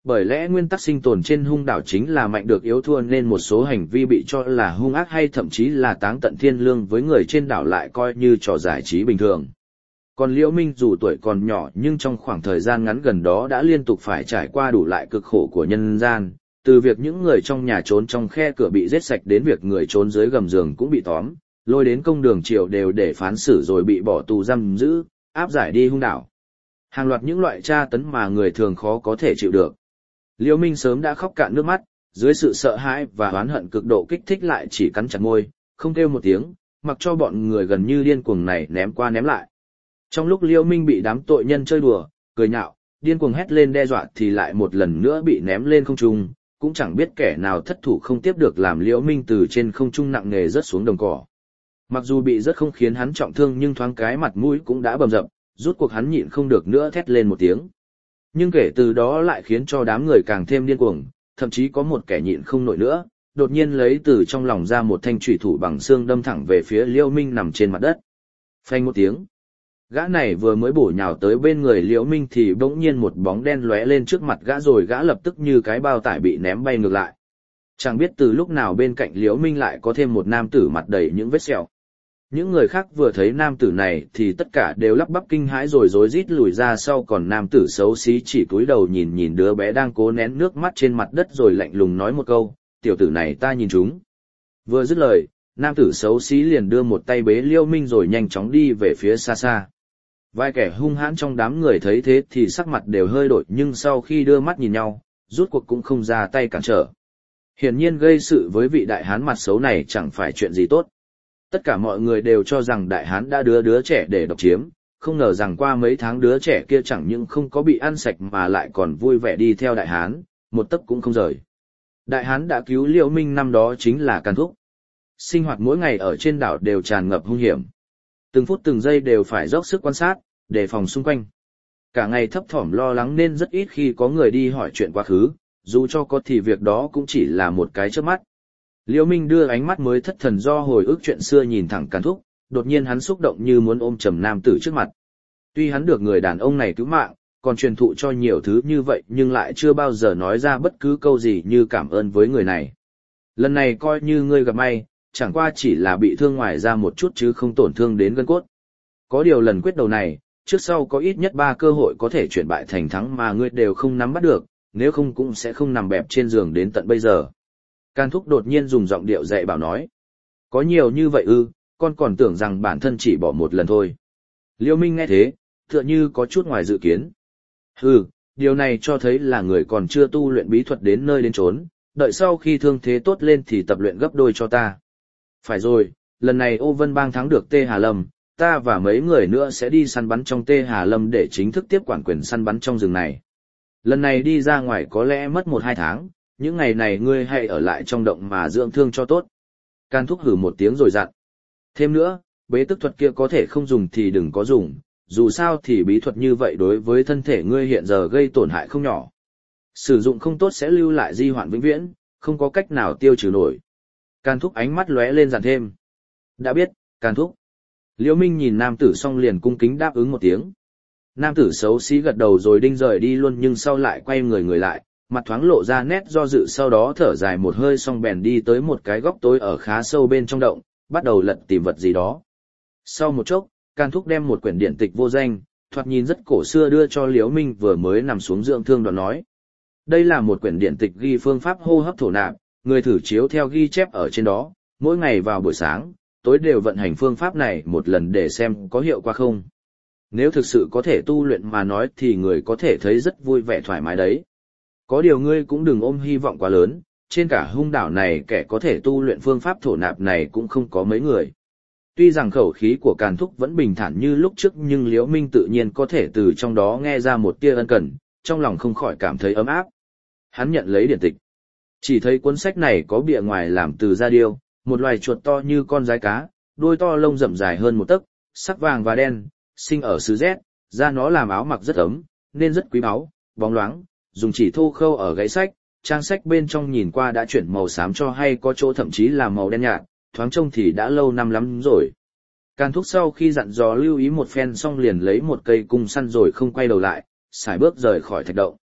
Bởi lẽ nguyên tắc sinh tồn trên hung đảo chính là mạnh được yếu thua, nên một số hành vi bị cho là hung ác hay thậm chí là táng tận thiên lương với người trên đảo lại coi như trò giải trí bình thường. Còn Liễu Minh dù tuổi còn nhỏ nhưng trong khoảng thời gian ngắn gần đó đã liên tục phải trải qua đủ loại cực khổ của nhân gian, từ việc những người trong nhà trốn trong khe cửa bị giết sạch đến việc người trốn dưới gầm giường cũng bị tóm, lôi đến công đường triều đều để phán xử rồi bị bỏ tù giam giữ, áp giải đi hung đảo. Hàng loạt những loại tra tấn mà người thường khó có thể chịu được. Liễu Minh sớm đã khóc cạn nước mắt, dưới sự sợ hãi và oán hận cực độ kích thích lại chỉ cắn chặt môi, không kêu một tiếng, mặc cho bọn người gần như điên cuồng này ném qua ném lại. Trong lúc Liễu Minh bị đám tội nhân chơi đùa, cười nhạo, điên cuồng hét lên đe dọa thì lại một lần nữa bị ném lên không trung, cũng chẳng biết kẻ nào thất thủ không tiếp được làm Liễu Minh từ trên không trung nặng nề rớt xuống đồng cỏ. Mặc dù bị rớt không khiến hắn trọng thương nhưng thoáng cái mặt mũi cũng đã bầm dập, rút cuộc hắn nhịn không được nữa thét lên một tiếng. Nhưng kể từ đó lại khiến cho đám người càng thêm điên cuồng, thậm chí có một kẻ nhịn không nổi nữa, đột nhiên lấy từ trong lòng ra một thanh chủy thủ bằng xương đâm thẳng về phía Liễu Minh nằm trên mặt đất. Phanh một tiếng. Gã này vừa mới bổ nhào tới bên người Liễu Minh thì bỗng nhiên một bóng đen lóe lên trước mặt gã rồi gã lập tức như cái bao tải bị ném bay ngược lại. Chẳng biết từ lúc nào bên cạnh Liễu Minh lại có thêm một nam tử mặt đầy những vết sẹo. Những người khác vừa thấy nam tử này thì tất cả đều lắp bắp kinh hãi rồi rối rít lùi ra sau, còn nam tử xấu xí chỉ cúi đầu nhìn nhìn đứa bé đang cố nén nước mắt trên mặt đất rồi lạnh lùng nói một câu, tiểu tử này ta nhìn chúng. Vừa dứt lời, nam tử xấu xí liền đưa một tay bế Liễu Minh rồi nhanh chóng đi về phía xa xa. Vài kẻ hung hãn trong đám người thấy thế thì sắc mặt đều hơi đổi, nhưng sau khi đưa mắt nhìn nhau, rút cuộc cũng không ra tay cản trở. Hiển nhiên gây sự với vị đại hán mặt xấu này chẳng phải chuyện gì tốt. Tất cả mọi người đều cho rằng đại hán đã đưa đứa trẻ để độc chiếm, không ngờ rằng qua mấy tháng đứa trẻ kia chẳng những không có bị ăn sạch mà lại còn vui vẻ đi theo đại hán, một tấc cũng không rời. Đại hán đã cứu Liễu Minh năm đó chính là Càn Thúc. Sinh hoạt mỗi ngày ở trên đảo đều tràn ngập hung hiểm. Từng phút từng giây đều phải dốc sức quan sát, đề phòng xung quanh. Cả ngày thấp thỏm lo lắng nên rất ít khi có người đi hỏi chuyện quá khứ, dù cho có thì việc đó cũng chỉ là một cái chớp mắt. Liễu Minh đưa ánh mắt mới thất thần do hồi ức chuyện xưa nhìn thẳng Càn Thúc, đột nhiên hắn xúc động như muốn ôm chầm nam tử trước mặt. Tuy hắn được người đàn ông này cứu mạng, còn truyền thụ cho nhiều thứ như vậy nhưng lại chưa bao giờ nói ra bất cứ câu gì như cảm ơn với người này. Lần này coi như ngươi gặp may, chẳng qua chỉ là bị thương ngoài ra một chút chứ không tổn thương đến gân cốt. Có điều lần quyết đầu này, trước sau có ít nhất ba cơ hội có thể chuyển bại thành thắng mà ngươi đều không nắm bắt được, nếu không cũng sẽ không nằm bẹp trên giường đến tận bây giờ. Càn Thúc đột nhiên dùng giọng điệu dạy bảo nói. Có nhiều như vậy ư, con còn tưởng rằng bản thân chỉ bỏ một lần thôi. Liễu Minh nghe thế, tựa như có chút ngoài dự kiến. Hừ, điều này cho thấy là người còn chưa tu luyện bí thuật đến nơi đến chốn, đợi sau khi thương thế tốt lên thì tập luyện gấp đôi cho ta. Phải rồi, lần này Ô Vân Bang thắng được Tê Hà Lâm, ta và mấy người nữa sẽ đi săn bắn trong Tê Hà Lâm để chính thức tiếp quản quyền săn bắn trong rừng này. Lần này đi ra ngoài có lẽ mất một hai tháng, những ngày này ngươi hãy ở lại trong động mà dưỡng thương cho tốt. Càn Thúc hử một tiếng rồi dặn. Thêm nữa, bế tức thuật kia có thể không dùng thì đừng có dùng, dù sao thì bí thuật như vậy đối với thân thể ngươi hiện giờ gây tổn hại không nhỏ. Sử dụng không tốt sẽ lưu lại di hoạn vĩnh viễn, không có cách nào tiêu trừ nổi. Càn Thúc ánh mắt lóe lên dặn thêm. Đã biết, Càn Thúc. Liễu Minh nhìn nam tử xong liền cung kính đáp ứng một tiếng. Nam tử xấu xí gật đầu rồi đinh rời đi luôn, nhưng sau lại quay người người lại, mặt thoáng lộ ra nét do dự, sau đó thở dài một hơi xong bèn đi tới một cái góc tối ở khá sâu bên trong động, bắt đầu lật tìm vật gì đó. Sau một chốc, Càn Thúc đem một quyển điển tịch vô danh, thoạt nhìn rất cổ xưa đưa cho Liễu Minh vừa mới nằm xuống dưỡng thương, đoạn nói. Đây là một quyển điển tịch ghi phương pháp hô hấp thổ nạp, người thử chiếu theo ghi chép ở trên đó, mỗi ngày vào buổi sáng, tối đều vận hành phương pháp này một lần để xem có hiệu quả không. Nếu thực sự có thể tu luyện mà nói thì người có thể thấy rất vui vẻ thoải mái đấy. Có điều ngươi cũng đừng ôm hy vọng quá lớn, trên cả hung đảo này kẻ có thể tu luyện phương pháp thổ nạp này cũng không có mấy người. Tuy rằng khẩu khí của Càn Thúc vẫn bình thản như lúc trước nhưng Liễu Minh tự nhiên có thể từ trong đó nghe ra một tia ân cần, trong lòng không khỏi cảm thấy ấm áp. Hắn nhận lấy điển tịch. Chỉ thấy cuốn sách này có bìa ngoài làm từ da điêu, một loài chuột to như con giái cá, đuôi to lông rậm dài hơn một tấc, sắc vàng và đen, sinh ở xứ rét, da nó làm áo mặc rất ấm, nên rất quý báu, bóng loáng, dùng chỉ thô khâu ở gáy sách, trang sách bên trong nhìn qua đã chuyển màu xám cho hay có chỗ thậm chí là màu đen nhạt, thoáng trông thì đã lâu năm lắm rồi. Càn Thúc sau khi dặn dò lưu ý một phen xong liền lấy một cây cung săn rồi không quay đầu lại, sải bước rời khỏi thạch động.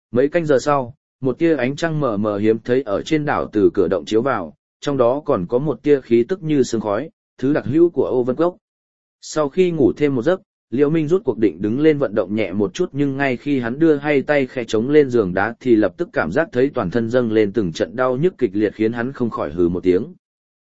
Mấy canh giờ sau, một tia ánh trăng mờ mờ hiếm thấy ở trên đảo từ cửa động chiếu vào, trong đó còn có một tia khí tức như sương khói, thứ đặc hữu của Âu Vân Cốc. Sau khi ngủ thêm một giấc, Liễu Minh rút cuộc định đứng lên vận động nhẹ một chút, nhưng ngay khi hắn đưa hai tay khẽ chống lên giường đá thì lập tức cảm giác thấy toàn thân dâng lên từng trận đau nhức kịch liệt khiến hắn không khỏi hừ một tiếng.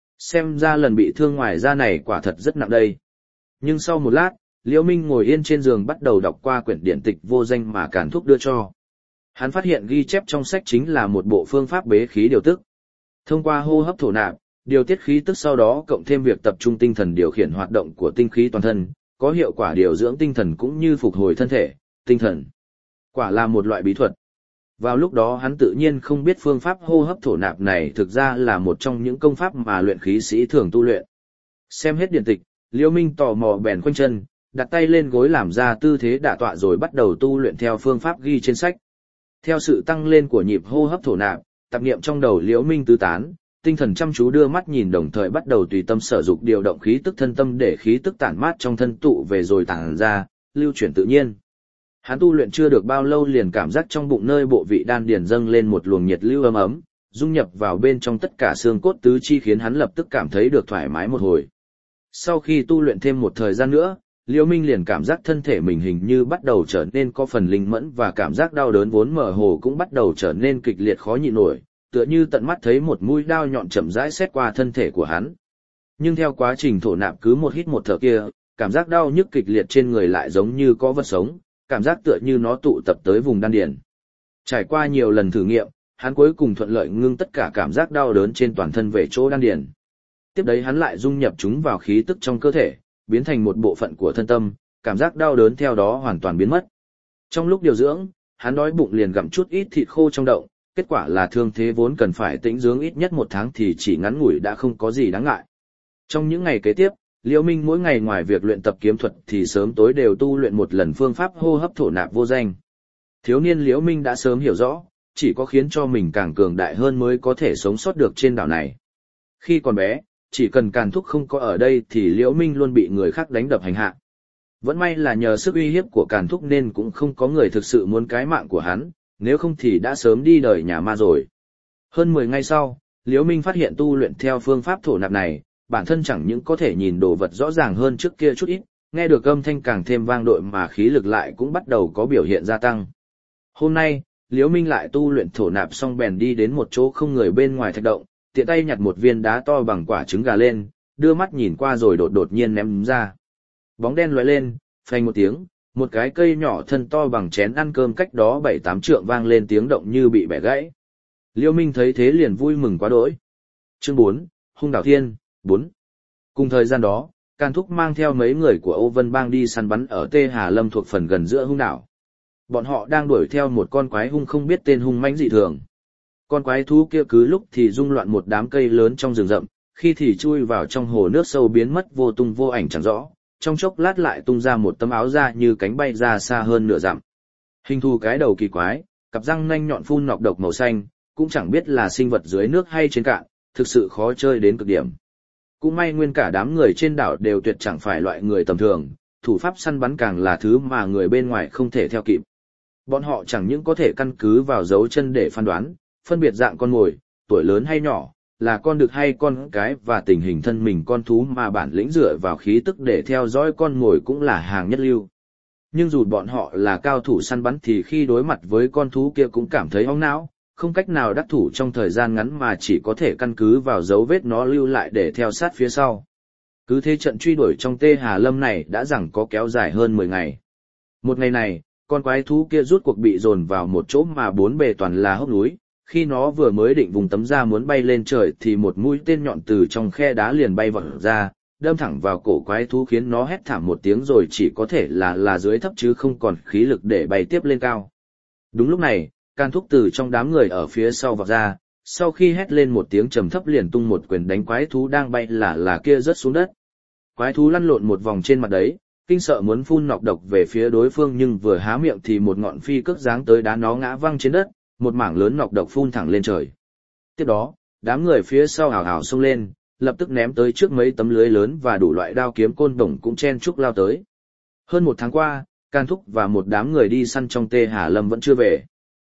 Xem ra lần bị thương ngoài da này quả thật rất nặng đây. Nhưng sau một lát, Liễu Minh ngồi yên trên giường bắt đầu đọc qua quyển điển tịch vô danh mà Càn Thúc đưa cho. Hắn phát hiện ghi chép trong sách chính là một bộ phương pháp bế khí điều tức. Thông qua hô hấp thổ nạp, điều tiết khí tức, sau đó cộng thêm việc tập trung tinh thần điều khiển hoạt động của tinh khí toàn thân, có hiệu quả điều dưỡng tinh thần cũng như phục hồi thân thể, tinh thần. Quả là một loại bí thuật. Vào lúc đó hắn tự nhiên không biết phương pháp hô hấp thổ nạp này thực ra là một trong những công pháp mà luyện khí sĩ thường tu luyện. Xem hết điển tịch, Liễu Minh tò mò bèn khoanh chân, đặt tay lên gối làm ra tư thế đả tọa rồi bắt đầu tu luyện theo phương pháp ghi trên sách. Theo sự tăng lên của nhịp hô hấp thổ nạp, tạp niệm trong đầu Liễu Minh tứ tán, tinh thần chăm chú đưa mắt nhìn, đồng thời bắt đầu tùy tâm sở dục điều động khí tức thân tâm để khí tức tản mát trong thân tụ về rồi tản ra, lưu chuyển tự nhiên. Hắn tu luyện chưa được bao lâu liền cảm giác trong bụng nơi bộ vị đan điền dâng lên một luồng nhiệt lưu ấm ấm, dung nhập vào bên trong tất cả xương cốt tứ chi khiến hắn lập tức cảm thấy được thoải mái một hồi. Sau khi tu luyện thêm một thời gian nữa, Liễu Minh liền cảm giác thân thể mình hình như bắt đầu trở nên có phần linh mẫn, và cảm giác đau đớn vốn mơ hồ cũng bắt đầu trở nên kịch liệt khó nhịn nổi, tựa như tận mắt thấy một mũi đao nhọn chậm rãi xẹt qua thân thể của hắn. Nhưng theo quá trình thổ nạp cứ một hít một thở kia, cảm giác đau nhức kịch liệt trên người lại giống như có vật sống, cảm giác tựa như nó tụ tập tới vùng đan điền. Trải qua nhiều lần thử nghiệm, hắn cuối cùng thuận lợi ngưng tất cả cảm giác đau đớn trên toàn thân về chỗ đan điền. Tiếp đấy hắn lại dung nhập chúng vào khí tức trong cơ thể, biến thành một bộ phận của thân tâm, cảm giác đau đớn theo đó hoàn toàn biến mất. Trong lúc điều dưỡng, hắn đói bụng liền gặm chút ít thịt khô trong động, kết quả là thương thế vốn cần phải tĩnh dưỡng ít nhất một tháng thì chỉ ngắn ngủi đã không có gì đáng ngại. Trong những ngày kế tiếp, Liễu Minh mỗi ngày ngoài việc luyện tập kiếm thuật thì sớm tối đều tu luyện một lần phương pháp hô hấp thổ nạp vô danh. Thiếu niên Liễu Minh đã sớm hiểu rõ, chỉ có khiến cho mình càng cường đại hơn mới có thể sống sót được trên đảo này. Khi còn bé, chỉ cần Càn Thúc không có ở đây thì Liễu Minh luôn bị người khác đánh đập hành hạ. Vẫn may là nhờ sức uy hiếp của Càn Thúc nên cũng không có người thực sự muốn cái mạng của hắn, nếu không thì đã sớm đi đời nhà ma rồi. Hơn mười ngày sau, Liễu Minh phát hiện tu luyện theo phương pháp thổ nạp này, bản thân chẳng những có thể nhìn đồ vật rõ ràng hơn trước kia chút ít, nghe được âm thanh càng thêm vang dội mà khí lực lại cũng bắt đầu có biểu hiện gia tăng. Hôm nay, Liễu Minh lại tu luyện thổ nạp xong bèn đi đến một chỗ không người bên ngoài thạch động, tiện tay nhặt một viên đá to bằng quả trứng gà lên, đưa mắt nhìn qua rồi đột đột nhiên ném ra. Bóng đen lóe lên, phanh một tiếng, một cái cây nhỏ thân to bằng chén ăn cơm cách đó bảy tám trượng vang lên tiếng động như bị bẻ gãy. Liễu Minh thấy thế liền vui mừng quá đỗi. Chương bốn, Hung Đảo Thiên, bốn. Cùng thời gian đó, Càn Thúc mang theo mấy người của Âu Vân Bang đi săn bắn ở Tê Hà Lâm thuộc phần gần giữa hung đảo. Bọn họ đang đuổi theo một con quái hung không biết tên hung mãnh dị thường. Con quái thú kia cứ lúc thì rung loạn một đám cây lớn trong rừng rậm, khi thì chui vào trong hồ nước sâu biến mất vô tung vô ảnh chẳng rõ, trong chốc lát lại tung ra một tấm áo da như cánh bay ra xa hơn nửa dặm. Hình thù cái đầu kỳ quái, cặp răng nanh nhọn phun nọc độc màu xanh, cũng chẳng biết là sinh vật dưới nước hay trên cạn, thực sự khó chơi đến cực điểm. Cũng may nguyên cả đám người trên đảo đều tuyệt chẳng phải loại người tầm thường, thủ pháp săn bắn càng là thứ mà người bên ngoài không thể theo kịp. Bọn họ chẳng những có thể căn cứ vào dấu chân để phán đoán, phân biệt dạng con mồi, tuổi lớn hay nhỏ, là con đực hay con cái và tình hình thân mình con thú, mà bản lĩnh dựa vào khí tức để theo dõi con mồi cũng là hàng nhất lưu. Nhưng dù bọn họ là cao thủ săn bắn thì khi đối mặt với con thú kia cũng cảm thấy ong não, không cách nào đắc thủ trong thời gian ngắn mà chỉ có thể căn cứ vào dấu vết nó lưu lại để theo sát phía sau. Cứ thế trận truy đuổi trong Tê Hà Lâm này đã rằng có kéo dài hơn mười ngày. Một ngày này, con quái thú kia rút cuộc bị dồn vào một chỗ mà bốn bề toàn là hốc núi. Khi nó vừa mới định vùng tấm ra muốn bay lên trời thì một mũi tên nhọn từ trong khe đá liền bay vọt ra, đâm thẳng vào cổ quái thú khiến nó hét thảm một tiếng rồi chỉ có thể là là dưới thấp chứ không còn khí lực để bay tiếp lên cao. Đúng lúc này, Càn Thúc từ trong đám người ở phía sau vọt ra, sau khi hét lên một tiếng trầm thấp liền tung một quyền đánh quái thú đang bay là là kia rớt xuống đất. Quái thú lăn lộn một vòng trên mặt đấy, kinh sợ muốn phun nọc độc về phía đối phương nhưng vừa há miệng thì một ngọn phi cước giáng tới đá nó ngã văng trên đất, một mảng lớn nọc độc phun thẳng lên trời. Tiếp đó, đám người phía sau hào hào xông lên, lập tức ném tới trước mấy tấm lưới lớn và đủ loại đao kiếm côn đồng cũng chen chúc lao tới. Hơn một tháng qua, Càn Thúc và một đám người đi săn trong Tê Hà Lâm vẫn chưa về.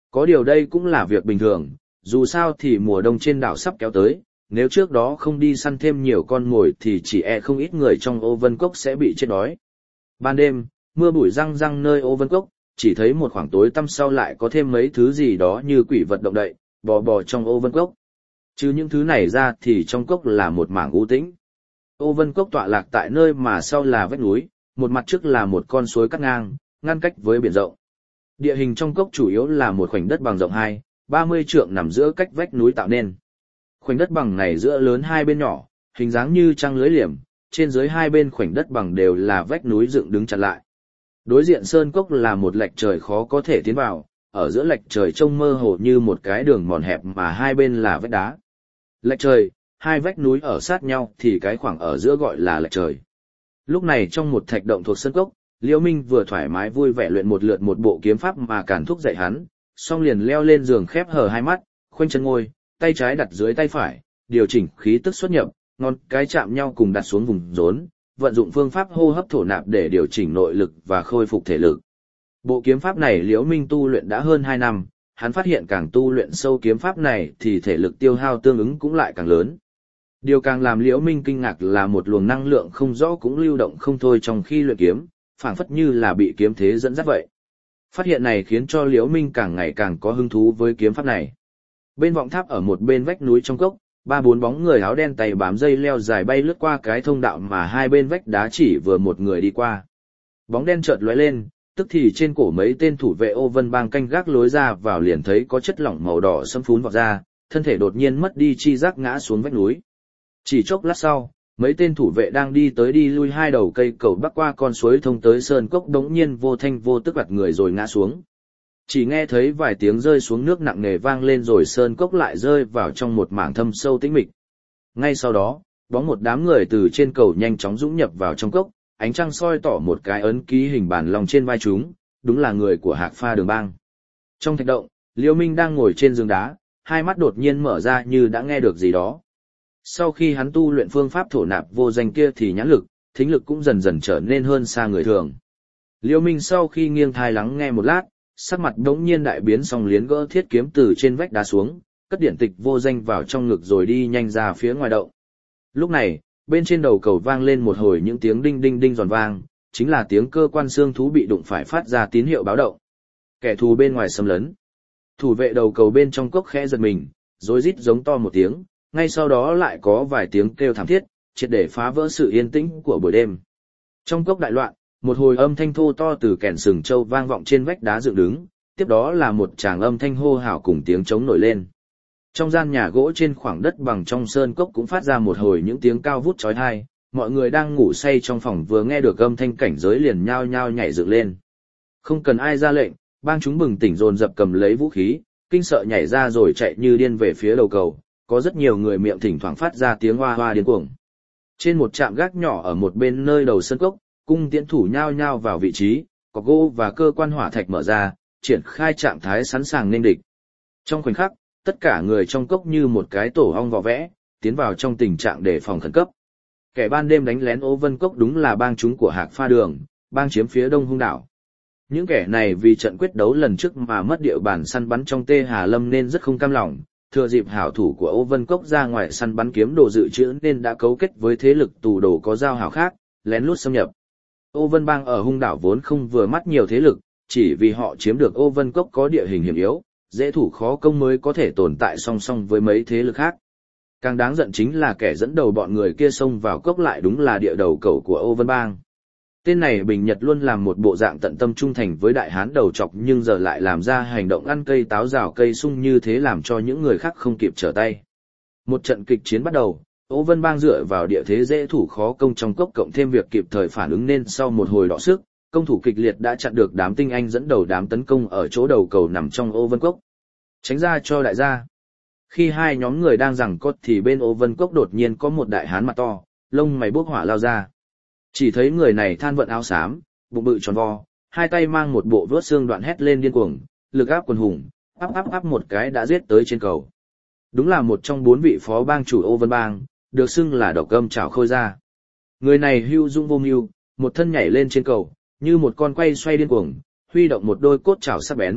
Có điều đây cũng là việc bình thường, dù sao thì mùa đông trên đảo sắp kéo tới, nếu trước đó không đi săn thêm nhiều con mồi thì chỉ e không ít người trong ô vân cốc sẽ bị chết đói. Ban đêm, mưa bụi răng răng nơi ô vân cốc, chỉ thấy một khoảng tối tăm sau lại có thêm mấy thứ gì đó như quỷ vật động đậy, bò bò trong ô vân cốc. Chứ những thứ này ra thì trong cốc là một mảng u tĩnh. Ô vân cốc tọa lạc tại nơi mà sau là vách núi, một mặt trước là một con suối cắt ngang, ngăn cách với biển rộng. Địa hình trong cốc chủ yếu là một khoảnh đất bằng rộng hai, ba mươi trượng nằm giữa cách vách núi tạo nên. Khoảnh đất bằng này giữa lớn hai bên nhỏ, hình dáng như trăng lưới liềm, trên dưới hai bên khoảnh đất bằng đều là vách núi dựng đứng chặn lại. Đối diện sơn cốc là một lệch trời khó có thể tiến vào, ở giữa lệch trời trông mơ hồ như một cái đường mòn hẹp mà hai bên là vách đá. Lệch trời, hai vách núi ở sát nhau thì cái khoảng ở giữa gọi là lệch trời. Lúc này trong một thạch động thuộc sơn cốc, Liễu Minh vừa thoải mái vui vẻ luyện một lượt một bộ kiếm pháp mà Càn Thúc dạy hắn, xong liền leo lên giường khép hờ hai mắt, khoanh chân ngồi, tay trái đặt dưới tay phải, điều chỉnh khí tức xuất nhập, ngón cái chạm nhau cùng đặt xuống vùng rốn, vận dụng phương pháp hô hấp thổ nạp để điều chỉnh nội lực và khôi phục thể lực. Bộ kiếm pháp này Liễu Minh tu luyện đã hơn hai năm, hắn phát hiện càng tu luyện sâu kiếm pháp này thì thể lực tiêu hao tương ứng cũng lại càng lớn. Điều càng làm Liễu Minh kinh ngạc là một luồng năng lượng không rõ cũng lưu động không thôi trong khi luyện kiếm, phảng phất như là bị kiếm thế dẫn dắt vậy. Phát hiện này khiến cho Liễu Minh càng ngày càng có hứng thú với kiếm pháp này. Bên vọng tháp ở một bên vách núi trong cốc, ba bốn bóng người áo đen tay bám dây leo dài bay lướt qua cái thông đạo mà hai bên vách đá chỉ vừa một người đi qua. Bóng đen chợt lóe lên, tức thì trên cổ mấy tên thủ vệ Ô Vân Bang canh gác lối ra vào liền thấy có chất lỏng màu đỏ xâm phún vào ra, thân thể đột nhiên mất đi chi giác ngã xuống vách núi. Chỉ chốc lát sau, mấy tên thủ vệ đang đi tới đi lui hai đầu cây cầu bắc qua con suối thông tới sơn cốc đống nhiên vô thanh vô tức gặt người rồi ngã xuống. Chỉ nghe thấy vài tiếng rơi xuống nước nặng nề vang lên rồi sơn cốc lại rơi vào trong một mảng thâm sâu tĩnh mịch. Ngay sau đó, bóng một đám người từ trên cầu nhanh chóng dũng nhập vào trong cốc, ánh trăng soi tỏ một cái ấn ký hình bản lòng trên vai chúng, đúng là người của Hạc Pha Đường Bang. Trong thạch động, Liễu Minh đang ngồi trên giường đá, hai mắt đột nhiên mở ra như đã nghe được gì đó. Sau khi hắn tu luyện phương pháp thổ nạp vô danh kia thì nhãn lực, thính lực cũng dần dần trở nên hơn xa người thường. Liễu Minh sau khi nghiêng thai lắng nghe một lát, sắc mặt đống nhiên đại biến xong liến gỡ thiết kiếm từ trên vách đá xuống, cất điển tịch vô danh vào trong ngực rồi đi nhanh ra phía ngoài động. Lúc này, bên trên đầu cầu vang lên một hồi những tiếng đinh đinh đinh giòn vang, chính là tiếng cơ quan xương thú bị đụng phải phát ra tín hiệu báo động. Kẻ thù bên ngoài xâm lấn. Thủ vệ đầu cầu bên trong cốc khẽ giật mình, rối rít giống to một tiếng, ngay sau đó lại có vài tiếng kêu thảm thiết, triệt để phá vỡ sự yên tĩnh của buổi đêm. Trong cốc đại loạn, một hồi âm thanh thô to từ kèn sừng trâu vang vọng trên vách đá dựng đứng, tiếp đó là một tràng âm thanh hô hào cùng tiếng trống nổi lên. Trong gian nhà gỗ trên khoảng đất bằng trong sơn cốc cũng phát ra một hồi những tiếng cao vút chói tai, mọi người đang ngủ say trong phòng vừa nghe được âm thanh cảnh giới liền nhao nhao nhảy dựng lên. Không cần ai ra lệnh, bang chúng bừng tỉnh dồn dập cầm lấy vũ khí, kinh sợ nhảy ra rồi chạy như điên về phía đầu cầu, có rất nhiều người miệng thỉnh thoảng phát ra tiếng hoa hoa điên cuồng. Trên một trạm gác nhỏ ở một bên nơi đầu sân cốc, cung tiễn thủ nhao nhao vào vị trí, có gỗ và cơ quan hỏa thạch mở ra, triển khai trạng thái sẵn sàng nên địch. Trong khoảnh khắc, tất cả người trong cốc như một cái tổ ong vò vẽ, tiến vào trong tình trạng đề phòng khẩn cấp. Kẻ ban đêm đánh lén Ô Vân Cốc đúng là bang chúng của Hạc Pha Đường, bang chiếm phía đông hung đảo. Những kẻ này vì trận quyết đấu lần trước mà mất địa bàn săn bắn trong Tê Hà Lâm nên rất không cam lòng, thừa dịp hảo thủ của Ô Vân Cốc ra ngoài săn bắn kiếm đồ dự trữ nên đã cấu kết với thế lực tù đồ có giao hảo khác, lén lút xâm nhập. Ô Vân Bang ở hung đảo vốn không vừa mắt nhiều thế lực, chỉ vì họ chiếm được Ô Vân Cốc có địa hình hiểm yếu, dễ thủ khó công mới có thể tồn tại song song với mấy thế lực khác. Càng đáng giận chính là kẻ dẫn đầu bọn người kia xông vào cốc lại đúng là địa đầu cẩu của Ô Vân Bang. Tên này Bình Nhật luôn làm một bộ dạng tận tâm trung thành với đại hán đầu trọc nhưng giờ lại làm ra hành động ăn cây táo rào cây sung như thế làm cho những người khác không kịp trở tay. Một trận kịch chiến bắt đầu, Ô Vân Bang dựa vào địa thế dễ thủ khó công trong cốc cộng thêm việc kịp thời phản ứng nên sau một hồi đọ sức, công thủ kịch liệt đã chặn được đám tinh anh dẫn đầu đám tấn công ở chỗ đầu cầu nằm trong Ô Vân Cốc. Tránh ra cho đại gia. Khi hai nhóm người đang giằng cốt thì bên Ô Vân Cốc đột nhiên có một đại hán mặt to, lông mày bốc hỏa lao ra. Chỉ thấy người này than vận áo xám, bụng bự tròn vo, hai tay mang một bộ vớt xương đoạn hét lên điên cuồng, lực áp quần hùng, áp áp áp một cái đã giết tới trên cầu. Đúng là một trong bốn vị phó bang chủ Ô Vân Bang, được xưng là độc âm trảo khôi ra. Người này hưu dung vô mưu, một thân nhảy lên trên cầu, như một con quay xoay điên cuồng, huy động một đôi cốt trảo sắc bén,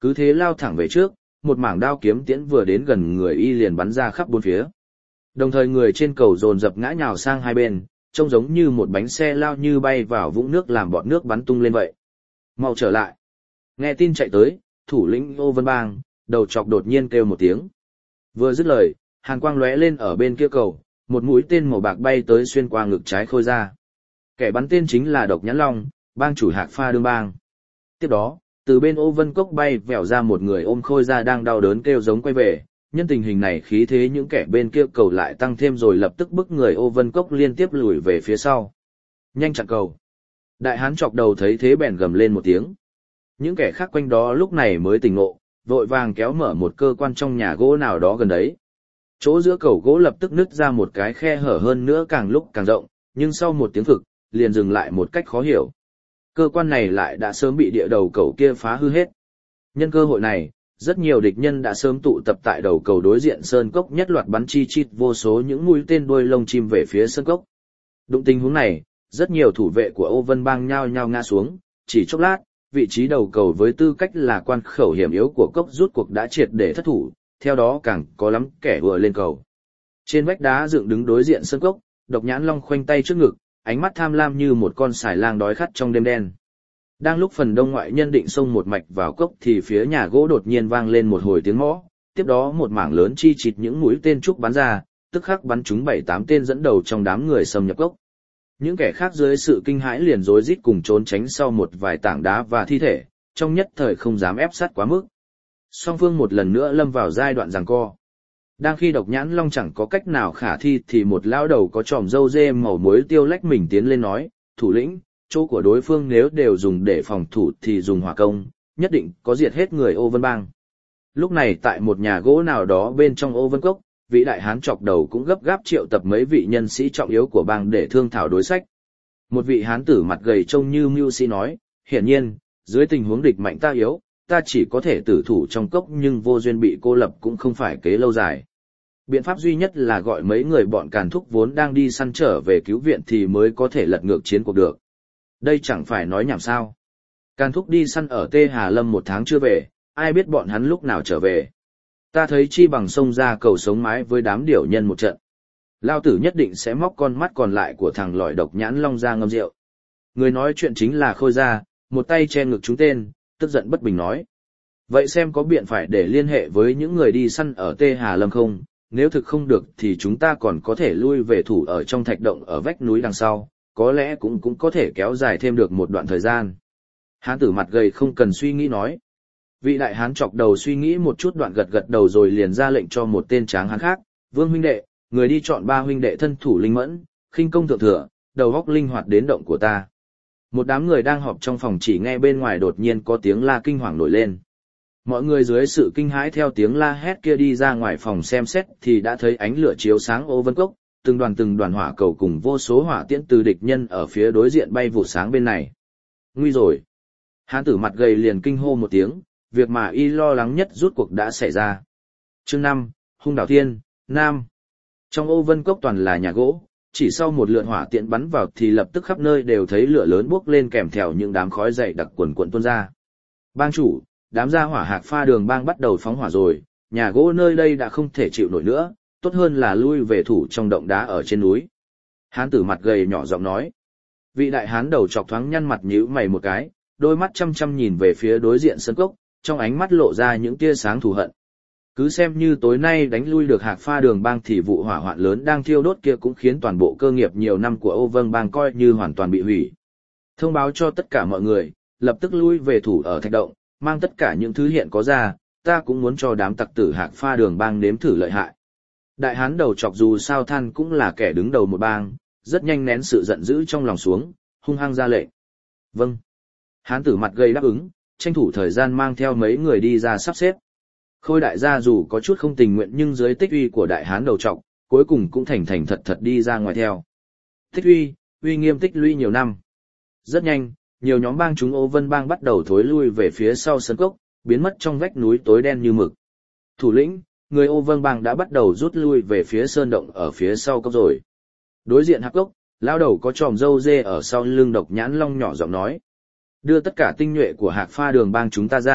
Cứ thế lao thẳng về trước, một mảng đao kiếm tiễn vừa đến gần người y liền bắn ra khắp bốn phía. Đồng thời người trên cầu dồn dập ngã nhào sang hai bên, trông giống như một bánh xe lao như bay vào vũng nước làm bọt nước bắn tung lên vậy. Mau trở lại. Nghe tin chạy tới, thủ lĩnh Ô Vân Bang, đầu chọc đột nhiên kêu một tiếng. Vừa dứt lời, hàn quang lóe lên ở bên kia cầu, một mũi tên màu bạc bay tới xuyên qua ngực trái Khôi Gia. Kẻ bắn tên chính là Độc Nhãn Long, bang chủ Hạc Pha Đương Bang. Tiếp đó, từ bên Ô Vân Cốc bay vèo ra một người ôm Khôi Gia đang đau đớn kêu giống quay về. Nhân tình hình này khí thế những kẻ bên kia cầu lại tăng thêm rồi lập tức bức người Ô Vân Cốc liên tiếp lùi về phía sau. Nhanh chặn cầu. Đại hán chọc đầu thấy thế bèn gầm lên một tiếng. Những kẻ khác quanh đó lúc này mới tỉnh ngộ, vội vàng kéo mở một cơ quan trong nhà gỗ nào đó gần đấy. Chỗ giữa cầu gỗ lập tức nứt ra một cái khe hở hơn nữa càng lúc càng rộng, nhưng sau một tiếng phực, liền dừng lại một cách khó hiểu. Cơ quan này lại đã sớm bị địa đầu cầu kia phá hư hết. Nhân cơ hội này, rất nhiều địch nhân đã sớm tụ tập tại đầu cầu đối diện sơn cốc nhất loạt bắn chi chít vô số những mũi tên đuôi lông chim về phía sơn cốc. Đụng tình huống này, rất nhiều thủ vệ của Ô Vân Bang nhao nhao ngã xuống, chỉ chốc lát, vị trí đầu cầu với tư cách là quan khẩu hiểm yếu của cốc rút cuộc đã triệt để thất thủ, theo đó càng có lắm kẻ vừa lên cầu. Trên vách đá dựng đứng đối diện sơn cốc, Độc Nhãn Long khoanh tay trước ngực, ánh mắt tham lam như một con sải lang đói khát trong đêm đen. Đang lúc phần đông ngoại nhân định xông một mạch vào cốc thì phía nhà gỗ đột nhiên vang lên một hồi tiếng mõ, tiếp đó một mảng lớn chi chít những mũi tên trúc bắn ra, tức khắc bắn trúng bảy tám tên dẫn đầu trong đám người xâm nhập cốc. Những kẻ khác dưới sự kinh hãi liền rối rít cùng trốn tránh sau một vài tảng đá và thi thể, trong nhất thời không dám ép sát quá mức. Song phương một lần nữa lâm vào giai đoạn giằng co. Đang khi Độc Nhãn Long chẳng có cách nào khả thi thì một lão đầu có tròm râu dê màu muối tiêu lách mình tiến lên nói, thủ lĩnh, chỗ của đối phương nếu đều dùng để phòng thủ thì dùng hỏa công, nhất định có diệt hết người Ô Vân Bang. Lúc này tại một nhà gỗ nào đó bên trong Ô Vân Cốc, vị đại hán chọc đầu cũng gấp gáp triệu tập mấy vị nhân sĩ trọng yếu của bang để thương thảo đối sách. Một vị hán tử mặt gầy trông như mưu sĩ nói, hiển nhiên, dưới tình huống địch mạnh ta yếu, ta chỉ có thể tử thủ trong cốc nhưng vô duyên bị cô lập cũng không phải kế lâu dài. Biện pháp duy nhất là gọi mấy người bọn càn thúc vốn đang đi săn trở về cứu viện thì mới có thể lật ngược chiến cuộc được. Đây chẳng phải nói nhảm sao. Càn thúc đi săn ở Tê Hà Lâm một tháng chưa về, ai biết bọn hắn lúc nào trở về. Ta thấy chi bằng sông ra cầu sống mái với đám điểu nhân một trận. Lao tử nhất định sẽ móc con mắt còn lại của thằng lỏi Độc Nhãn Long ra ngâm rượu. Người nói chuyện chính là Khôi Gia, một tay che ngực trúng tên, tức giận bất bình nói. Vậy xem có biện phải để liên hệ với những người đi săn ở Tê Hà Lâm không, nếu thực không được thì chúng ta còn có thể lui về thủ ở trong thạch động ở vách núi đằng sau, có lẽ cũng cũng có thể kéo dài thêm được một đoạn thời gian. Hán tử mặt gầy không cần suy nghĩ nói. Vị đại hán chọc đầu suy nghĩ một chút đoạn gật gật đầu rồi liền ra lệnh cho một tên tráng hán khác, Vương huynh đệ, người đi chọn ba huynh đệ thân thủ linh mẫn, khinh công thượng thừa, đầu óc linh hoạt đến động của ta. Một đám người đang họp trong phòng chỉ nghe bên ngoài đột nhiên có tiếng la kinh hoàng nổi lên. Mọi người dưới sự kinh hãi theo tiếng la hét kia đi ra ngoài phòng xem xét thì đã thấy ánh lửa chiếu sáng Ô Vân Cốc, từng đoàn từng đoàn hỏa cầu cùng vô số hỏa tiễn từ địch nhân ở phía đối diện bay vụt sáng bên này. Nguy rồi. Hán tử mặt gầy liền kinh hô một tiếng, việc mà y lo lắng nhất rút cuộc đã xảy ra. Chương năm, Hung Đảo Thiên, Nam. Trong Ô Vân Cốc toàn là nhà gỗ, chỉ sau một lượt hỏa tiễn bắn vào thì lập tức khắp nơi đều thấy lửa lớn bốc lên kèm theo những đám khói dày đặc quần quần tuôn ra. Bang chủ, đám gia hỏa Hạc Pha Đường Bang bắt đầu phóng hỏa rồi, nhà gỗ nơi đây đã không thể chịu nổi nữa, tốt hơn là lui về thủ trong động đá ở trên núi. Hán tử mặt gầy nhỏ giọng nói. Vị đại hán đầu chọc thoáng nhăn mặt nhíu mày một cái, đôi mắt chăm chăm nhìn về phía đối diện sân cốc, trong ánh mắt lộ ra những tia sáng thù hận. Cứ xem như tối nay đánh lui được Hạc Pha Đường Bang thì vụ hỏa hoạn lớn đang thiêu đốt kia cũng khiến toàn bộ cơ nghiệp nhiều năm của Ô Vân Bang coi như hoàn toàn bị hủy. Thông báo cho tất cả mọi người, lập tức lui về thủ ở thạch động, mang tất cả những thứ hiện có ra, ta cũng muốn cho đám tặc tử Hạc Pha Đường Bang nếm thử lợi hại. Đại hán đầu chọc dù sao than cũng là kẻ đứng đầu một bang, rất nhanh nén sự giận dữ trong lòng xuống, hung hăng ra lệnh. Vâng. Hán tử mặt gầy đáp ứng, tranh thủ thời gian mang theo mấy người đi ra sắp xếp. Khôi đại gia dù có chút không tình nguyện nhưng dưới tích uy của đại hán đầu trọc, cuối cùng cũng thành thành thật thật đi ra ngoài theo. Tích uy, uy nghiêm tích lũy nhiều năm. Rất nhanh, nhiều nhóm bang chúng Ô Vân Bang bắt đầu thối lui về phía sau sân cốc, biến mất trong vách núi tối đen như mực. Thủ lĩnh, người Ô Vân Bang đã bắt đầu rút lui về phía sơn động ở phía sau cốc rồi. Đối diện hạc cốc, lão đầu có tròm râu dê ở sau lưng Độc Nhãn Long nhỏ giọng nói. Đưa tất cả tinh nhuệ của Hạc Pha Đường Bang chúng ta ra,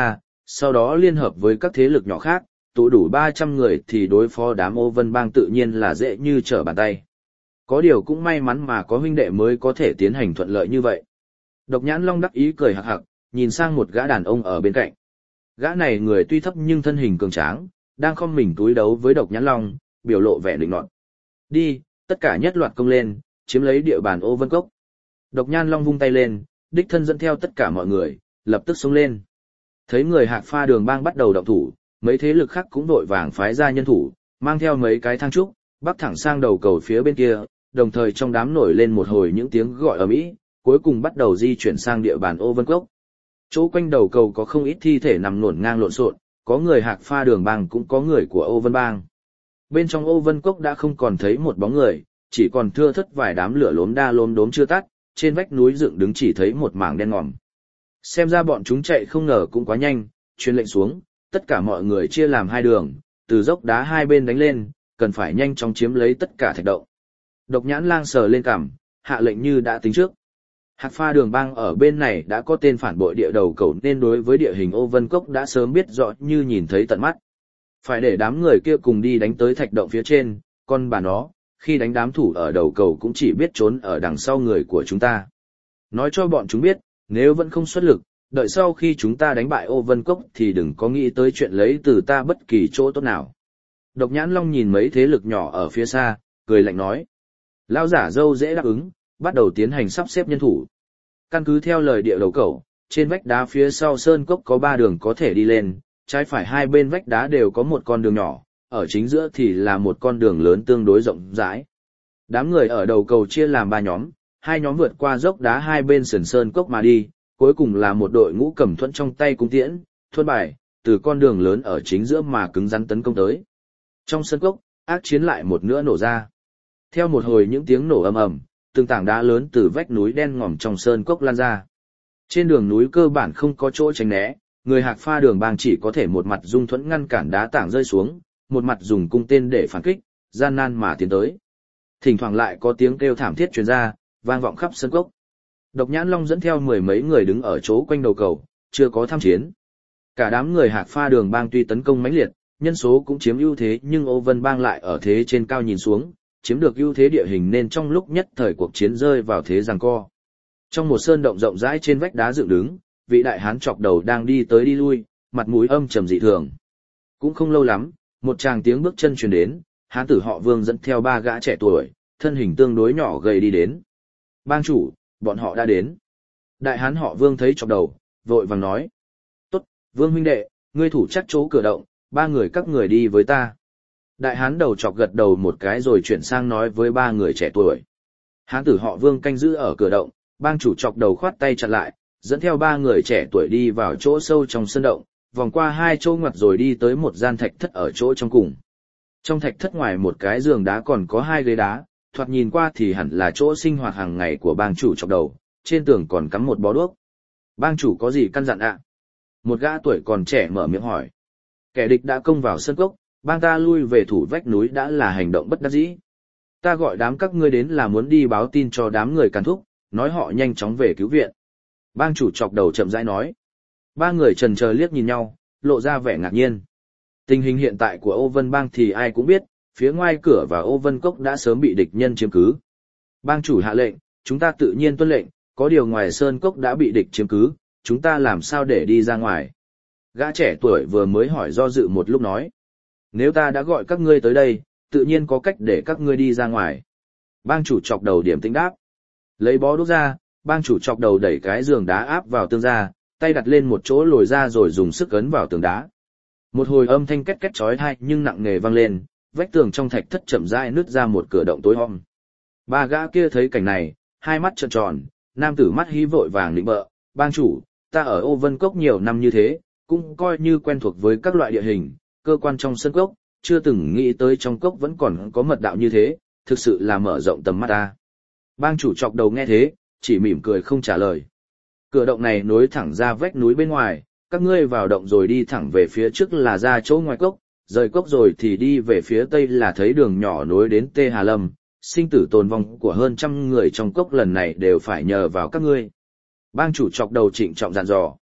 sau đó liên hợp với các thế lực nhỏ khác, tụ đủ ba trăm người thì đối phó đám Ô Vân Bang tự nhiên là dễ như trở bàn tay. Có điều cũng may mắn mà có huynh đệ mới có thể tiến hành thuận lợi như vậy. Độc Nhãn Long đắc ý cười hạc hạc, nhìn sang một gã đàn ông ở bên cạnh. Gã này người tuy thấp nhưng thân hình cường tráng, đang khom mình túi đấu với Độc Nhãn Long, biểu lộ vẻ định nọt. Đi, tất cả nhất loạt công lên, chiếm lấy địa bàn Ô Vân Cốc. Độc Nhãn Long vung tay lên, đích thân dẫn theo tất cả mọi người, lập tức xông lên. Thấy người Hạc Pha Đường Bang bắt đầu động thủ, mấy thế lực khác cũng vội vàng phái ra nhân thủ, mang theo mấy cái thang trúc, bắc thẳng sang đầu cầu phía bên kia, đồng thời trong đám nổi lên một hồi những tiếng gọi ầm ĩ, cuối cùng bắt đầu di chuyển sang địa bàn Ô Vân Cốc. Chỗ quanh đầu cầu có không ít thi thể nằm ngổn ngang lộn xộn, có người Hạc Pha Đường Bang cũng có người của Ô Vân Bang. Bên trong Ô Vân Cốc đã không còn thấy một bóng người, chỉ còn thưa thớt vài đám lửa lốm đa lốm đốm chưa tắt, trên vách núi dựng đứng chỉ thấy một mảng đen ngòm. Xem ra bọn chúng chạy không ngờ cũng quá nhanh, truyền lệnh xuống, tất cả mọi người chia làm hai đường, từ dốc đá hai bên đánh lên, cần phải nhanh chóng chiếm lấy tất cả thạch động. Độc Nhãn Lang sờ lên cằm, hạ lệnh như đã tính trước. Hạc Pha Đường Bang ở bên này đã có tên phản bội địa đầu cầu nên đối với địa hình Ô Vân Cốc đã sớm biết rõ như nhìn thấy tận mắt. Phải để đám người kia cùng đi đánh tới thạch động phía trên, con bà nó, khi đánh đám thủ ở đầu cầu cũng chỉ biết trốn ở đằng sau người của chúng ta. Nói cho bọn chúng biết, nếu vẫn không xuất lực, đợi sau khi chúng ta đánh bại Ô Vân Cốc thì đừng có nghĩ tới chuyện lấy từ ta bất kỳ chỗ tốt nào. Độc Nhãn Long nhìn mấy thế lực nhỏ ở phía xa, cười lạnh nói. Lão giả dâu dễ đáp ứng, bắt đầu tiến hành sắp xếp nhân thủ. Căn cứ theo lời địa đầu cầu, trên vách đá phía sau sơn cốc có ba đường có thể đi lên, trái phải hai bên vách đá đều có một con đường nhỏ, ở chính giữa thì là một con đường lớn tương đối rộng rãi. Đám người ở đầu cầu chia làm ba nhóm, hai nhóm vượt qua dốc đá hai bên sườn sơn cốc mà đi, cuối cùng là một đội ngũ cầm thuẫn trong tay cung tiễn, thuẫn bài, từ con đường lớn ở chính giữa mà cứng rắn tấn công tới. Trong sơn cốc, ác chiến lại một nữa nổ ra. Theo một hồi những tiếng nổ ầm ầm, từng tảng đá lớn từ vách núi đen ngòm trong sơn cốc lan ra. Trên đường núi cơ bản không có chỗ tránh né, người Hạc Pha Đường Bang chỉ có thể một mặt dung thuẫn ngăn cản đá tảng rơi xuống, một mặt dùng cung tên để phản kích, gian nan mà tiến tới. Thỉnh thoảng lại có tiếng kêu thảm thiết truyền ra, vang vọng khắp sơn cốc. Độc Nhãn Long dẫn theo mười mấy người đứng ở chỗ quanh đầu cầu, chưa có tham chiến. Cả đám người Hạc Pha Đường Bang tuy tấn công mãnh liệt, nhân số cũng chiếm ưu thế nhưng Ô Vân Bang lại ở thế trên cao nhìn xuống, chiếm được ưu thế địa hình nên trong lúc nhất thời cuộc chiến rơi vào thế giằng co. Trong một sơn động rộng rãi trên vách đá dựng đứng, vị đại hán chọc đầu đang đi tới đi lui, mặt mũi âm trầm dị thường. Cũng không lâu lắm, một tràng tiếng bước chân truyền đến, hán tử họ Vương dẫn theo ba gã trẻ tuổi, thân hình tương đối nhỏ gầy đi đến. Bang chủ, bọn họ đã đến. Đại hán họ Vương thấy chọc đầu, vội vàng nói. Tốt, Vương huynh đệ, ngươi thủ chắc chỗ cửa động, ba người các người đi với ta. Đại hán đầu chọc gật đầu một cái rồi chuyển sang nói với ba người trẻ tuổi. Hán tử họ Vương canh giữ ở cửa động, bang chủ chọc đầu khoát tay chặn lại, dẫn theo ba người trẻ tuổi đi vào chỗ sâu trong sân động, vòng qua hai chỗ ngoặt rồi đi tới một gian thạch thất ở chỗ trong cùng. Trong thạch thất ngoài một cái giường đá còn có hai ghế đá, thoạt nhìn qua thì hẳn là chỗ sinh hoạt hàng ngày của bang chủ chọc đầu, trên tường còn cắm một bó đuốc. Bang chủ có gì căn dặn ạ? Một gã tuổi còn trẻ mở miệng hỏi. Kẻ địch đã công vào sân cốc, bang ta lui về thủ vách núi đã là hành động bất đắc dĩ. Ta gọi đám các ngươi đến là muốn đi báo tin cho đám người Càn Thúc, nói họ nhanh chóng về cứu viện. Bang chủ chọc đầu chậm rãi nói. Ba người chần chờ liếc nhìn nhau, lộ ra vẻ ngạc nhiên. Tình hình hiện tại của Ô Vân Bang thì ai cũng biết, phía ngoài cửa và Ô Vân Cốc đã sớm bị địch nhân chiếm cứ. Bang chủ hạ lệnh, chúng ta tự nhiên tuân lệnh, có điều ngoài sơn cốc đã bị địch chiếm cứ, chúng ta làm sao để đi ra ngoài. Gã trẻ tuổi vừa mới hỏi do dự một lúc nói. Nếu ta đã gọi các ngươi tới đây, tự nhiên có cách để các ngươi đi ra ngoài. Bang chủ chọc đầu điểm tính đáp. Lấy bó đuốc ra, bang chủ chọc đầu đẩy cái giường đá áp vào tường ra, tay đặt lên một chỗ lồi ra rồi dùng sức ấn vào tường đá. Một hồi âm thanh két két chói tai nhưng nặng nề vang lên, vách tường trong thạch thất chậm rãi nứt ra một cửa động tối om. Ba gã kia thấy cảnh này, hai mắt trợn tròn, nam tử mắt hí vội vàng định bợ, bang chủ, ta ở Ô Vân Cốc nhiều năm như thế, cũng coi như quen thuộc với các loại địa hình, cơ quan trong sân cốc, chưa từng nghĩ tới trong cốc vẫn còn có mật đạo như thế, thực sự là mở rộng tầm mắt ta. Bang chủ chọc đầu nghe thế, chỉ mỉm cười không trả lời. Cửa động này nối thẳng ra vách núi bên ngoài, các ngươi vào động rồi đi thẳng về phía trước là ra chỗ ngoài cốc, rời cốc rồi thì đi về phía tây là thấy đường nhỏ nối đến Tê Hà Lâm, sinh tử tồn vong của hơn trăm người trong cốc lần này đều phải nhờ vào các ngươi. Bang chủ chọc đầu trịnh trọng dặn dò.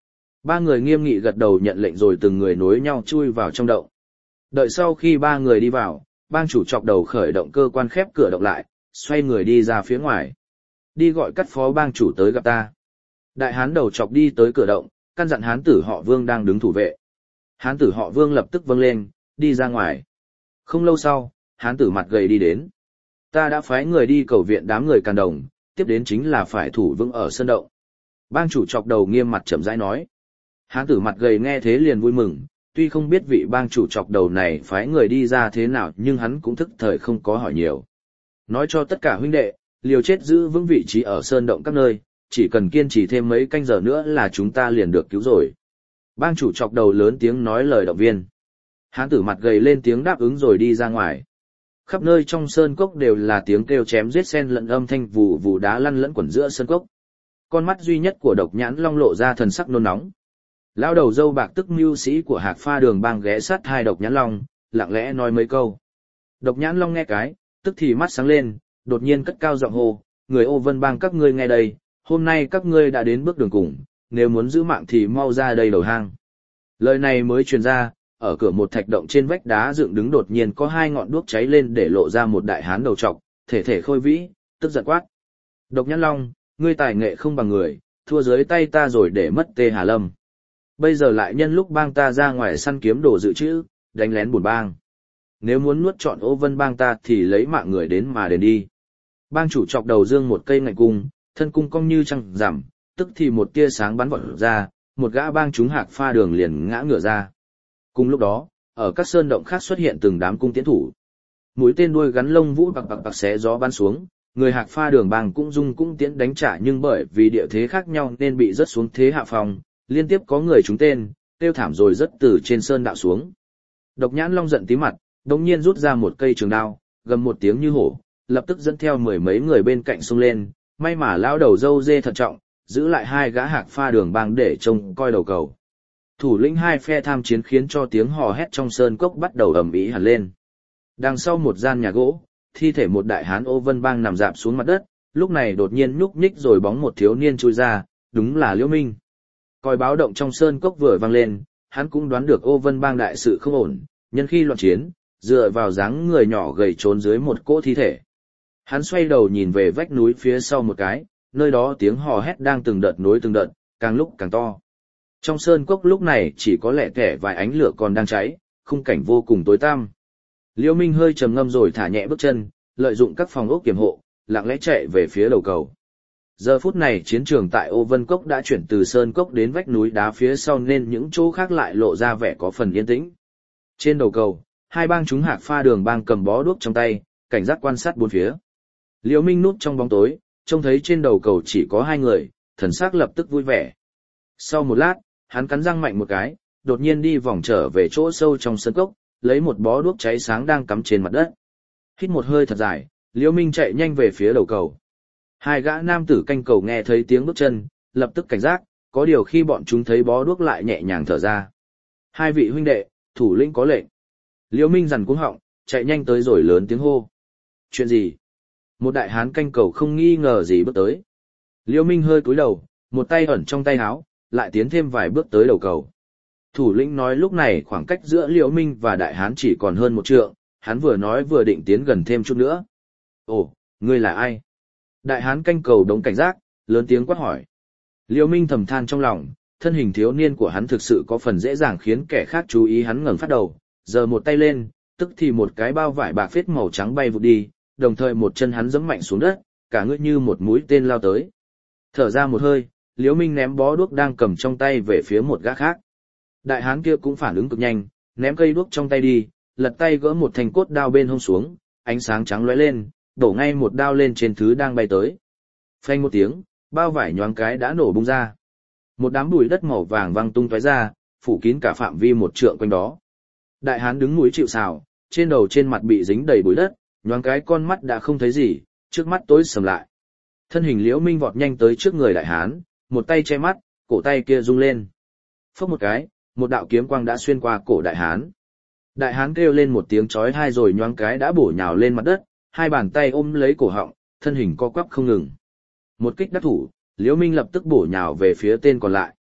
Ba người nghiêm nghị gật đầu nhận lệnh rồi từng người nối nhau chui vào trong động. Đợi sau khi ba người đi vào, bang chủ chọc đầu khởi động cơ quan khép cửa động lại, xoay người đi ra phía ngoài. Đi gọi cắt phó bang chủ tới gặp ta. Đại hán đầu chọc đi tới cửa động, căn dặn hán tử họ Vương đang đứng thủ vệ. Hán tử họ Vương lập tức vâng lên, đi ra ngoài. Không lâu sau, hán tử mặt gầy đi đến. Ta đã phái người đi cầu viện đám người càn đồng, tiếp đến chính là phải thủ vững ở sơn động. Bang chủ chọc đầu nghiêm mặt chậm rãi nói. Hán tử mặt gầy nghe thế liền vui mừng, tuy không biết vị bang chủ chọc đầu này phái người đi ra thế nào nhưng hắn cũng thức thời không có hỏi nhiều. Nói cho tất cả huynh đệ, liều chết giữ vững vị trí ở sơn động các nơi, chỉ cần kiên trì thêm mấy canh giờ nữa là chúng ta liền được cứu rồi. Bang chủ chọc đầu lớn tiếng nói lời động viên. Hán tử mặt gầy lên tiếng đáp ứng rồi đi ra ngoài. Khắp nơi trong sơn cốc đều là tiếng kêu chém giết xen lẫn âm thanh vù vù đá lăn lẫn quẩn giữa sơn cốc. Con mắt duy nhất của Độc Nhãn Long lộ ra thần sắc nôn nóng. Lão đầu dâu bạc tức mưu sĩ của Hạc Pha Đường bang ghé sát hai Độc Nhãn Long, lặng lẽ nói mấy câu. Độc Nhãn Long nghe cái, tức thì mắt sáng lên, đột nhiên cất cao giọng hô, người Ô Vân bang các ngươi nghe đây, hôm nay các ngươi đã đến bước đường cùng, nếu muốn giữ mạng thì mau ra đây đầu hang. Lời này mới truyền ra, ở cửa một thạch động trên vách đá dựng đứng đột nhiên có hai ngọn đuốc cháy lên để lộ ra một đại hán đầu trọc, thể thể khôi vĩ, tức giận quát. Độc Nhãn Long, ngươi tài nghệ không bằng người, thua dưới tay ta rồi để mất Tê Hà Lâm. Bây giờ lại nhân lúc bang ta ra ngoài săn kiếm đồ dự trữ, đánh lén buồn bang. Nếu muốn nuốt trọn Ô Vân bang ta thì lấy mạng người đến mà đền đi. Bang chủ chọc đầu dương một cây ngạnh cung, thân cung cong như trăng rằm, tức thì một tia sáng bắn vọt ra, một gã bang chúng Hạc Pha Đường liền ngã ngửa ra. Cùng lúc đó, ở các sơn động khác xuất hiện từng đám cung tiễn thủ. Mũi tên đuôi gắn lông vũ bạc bạc bạc xé gió bắn xuống, người Hạc Pha Đường bang cũng dung cung tiễn đánh trả nhưng bởi vì địa thế khác nhau nên bị rớt xuống thế hạ phòng, liên tiếp có người trúng tên, tiêu thảm rồi rất từ trên sơn đạo xuống. Độc Nhãn Long giận tí mặt, đống nhiên rút ra một cây trường đao, gầm một tiếng như hổ, lập tức dẫn theo mười mấy người bên cạnh xông lên, may mà lão đầu dâu dê thận trọng, giữ lại hai gã Hạc Pha Đường bang để trông coi đầu cầu. Thủ lĩnh hai phe tham chiến khiến cho tiếng hò hét trong sơn cốc bắt đầu ầm ĩ hẳn lên. Đằng sau một gian nhà gỗ, thi thể một đại hán Ô Vân bang nằm rạp xuống mặt đất, lúc này đột nhiên nhúc nhích rồi bóng một thiếu niên chui ra, đúng là Liễu Minh. Còi báo động trong sơn cốc vừa vang lên, hắn cũng đoán được Ô Vân bang đại sự không ổn, nhân khi loạn chiến, dựa vào dáng người nhỏ gầy trốn dưới một cỗ thi thể. Hắn xoay đầu nhìn về vách núi phía sau một cái, nơi đó tiếng hò hét đang từng đợt nối từng đợt, càng lúc càng to. Trong sơn cốc lúc này chỉ có lẻ tẻ vài ánh lửa còn đang cháy, khung cảnh vô cùng tối tăm. Liễu Minh hơi trầm ngâm rồi thả nhẹ bước chân, lợi dụng các phòng ốc kiểm hộ, lặng lẽ chạy về phía đầu cầu. Giờ phút này chiến trường tại Ô Vân Cốc đã chuyển từ sơn cốc đến vách núi đá phía sau nên những chỗ khác lại lộ ra vẻ có phần yên tĩnh. Trên đầu cầu, hai bang chúng Hạc Pha Đường bang cầm bó đuốc trong tay, cảnh giác quan sát bốn phía. Liễu Minh núp trong bóng tối, trông thấy trên đầu cầu chỉ có hai người, thần sắc lập tức vui vẻ. Sau một lát, hắn cắn răng mạnh một cái, đột nhiên đi vòng trở về chỗ sâu trong sơn cốc, lấy một bó đuốc cháy sáng đang cắm trên mặt đất. Hít một hơi thật dài, Liễu Minh chạy nhanh về phía đầu cầu. Hai gã nam tử canh cầu nghe thấy tiếng bước chân, lập tức cảnh giác, có điều khi bọn chúng thấy bó đuốc lại nhẹ nhàng thở ra. Hai vị huynh đệ, thủ lĩnh có lệnh. Liễu Minh giằng cuống họng, chạy nhanh tới rồi lớn tiếng hô. Chuyện gì? Một đại hán canh cầu không nghi ngờ gì bước tới. Liễu Minh hơi cúi đầu, một tay ẩn trong tay áo, lại tiến thêm vài bước tới đầu cầu. Thủ lĩnh nói lúc này khoảng cách giữa Liễu Minh và đại hán chỉ còn hơn một trượng, hắn vừa nói vừa định tiến gần thêm chút nữa. Ồ, ngươi là ai? Đại hán canh cầu đống cảnh giác, lớn tiếng quát hỏi. Liễu Minh thầm than trong lòng, thân hình thiếu niên của hắn thực sự có phần dễ dàng khiến kẻ khác chú ý. Hắn ngẩng phát đầu, giơ một tay lên, tức thì một cái bao vải bạc phết màu trắng bay vụt đi, đồng thời một chân hắn giẫm mạnh xuống đất, cả người như một mũi tên lao tới. Thở ra một hơi, Liễu Minh ném bó đuốc đang cầm trong tay về phía một gã khác. Đại hán kia cũng phản ứng cực nhanh, ném cây đuốc trong tay đi, lật tay gỡ một thanh cốt đao bên hông xuống, ánh sáng trắng lóe lên, đổ ngay một đao lên trên thứ đang bay tới. Phanh một tiếng, bao vải nhoáng cái đã nổ bung ra. Một đám bụi đất màu vàng văng tung tóe ra, phủ kín cả phạm vi một trượng quanh đó. Đại hán đứng mũi chịu sào, trên đầu trên mặt bị dính đầy bụi đất, nhoáng cái con mắt đã không thấy gì, trước mắt tối sầm lại. Thân hình Liễu Minh vọt nhanh tới trước người đại hán, một tay che mắt, cổ tay kia rung lên. Phốc một cái, một đạo kiếm quang đã xuyên qua cổ đại hán. Đại hán kêu lên một tiếng chói tai rồi nhoáng cái đã bổ nhào lên mặt đất, hai bàn tay ôm lấy cổ họng, thân hình co quắp không ngừng. Một kích đắc thủ, Liễu Minh lập tức bổ nhào về phía tên còn lại.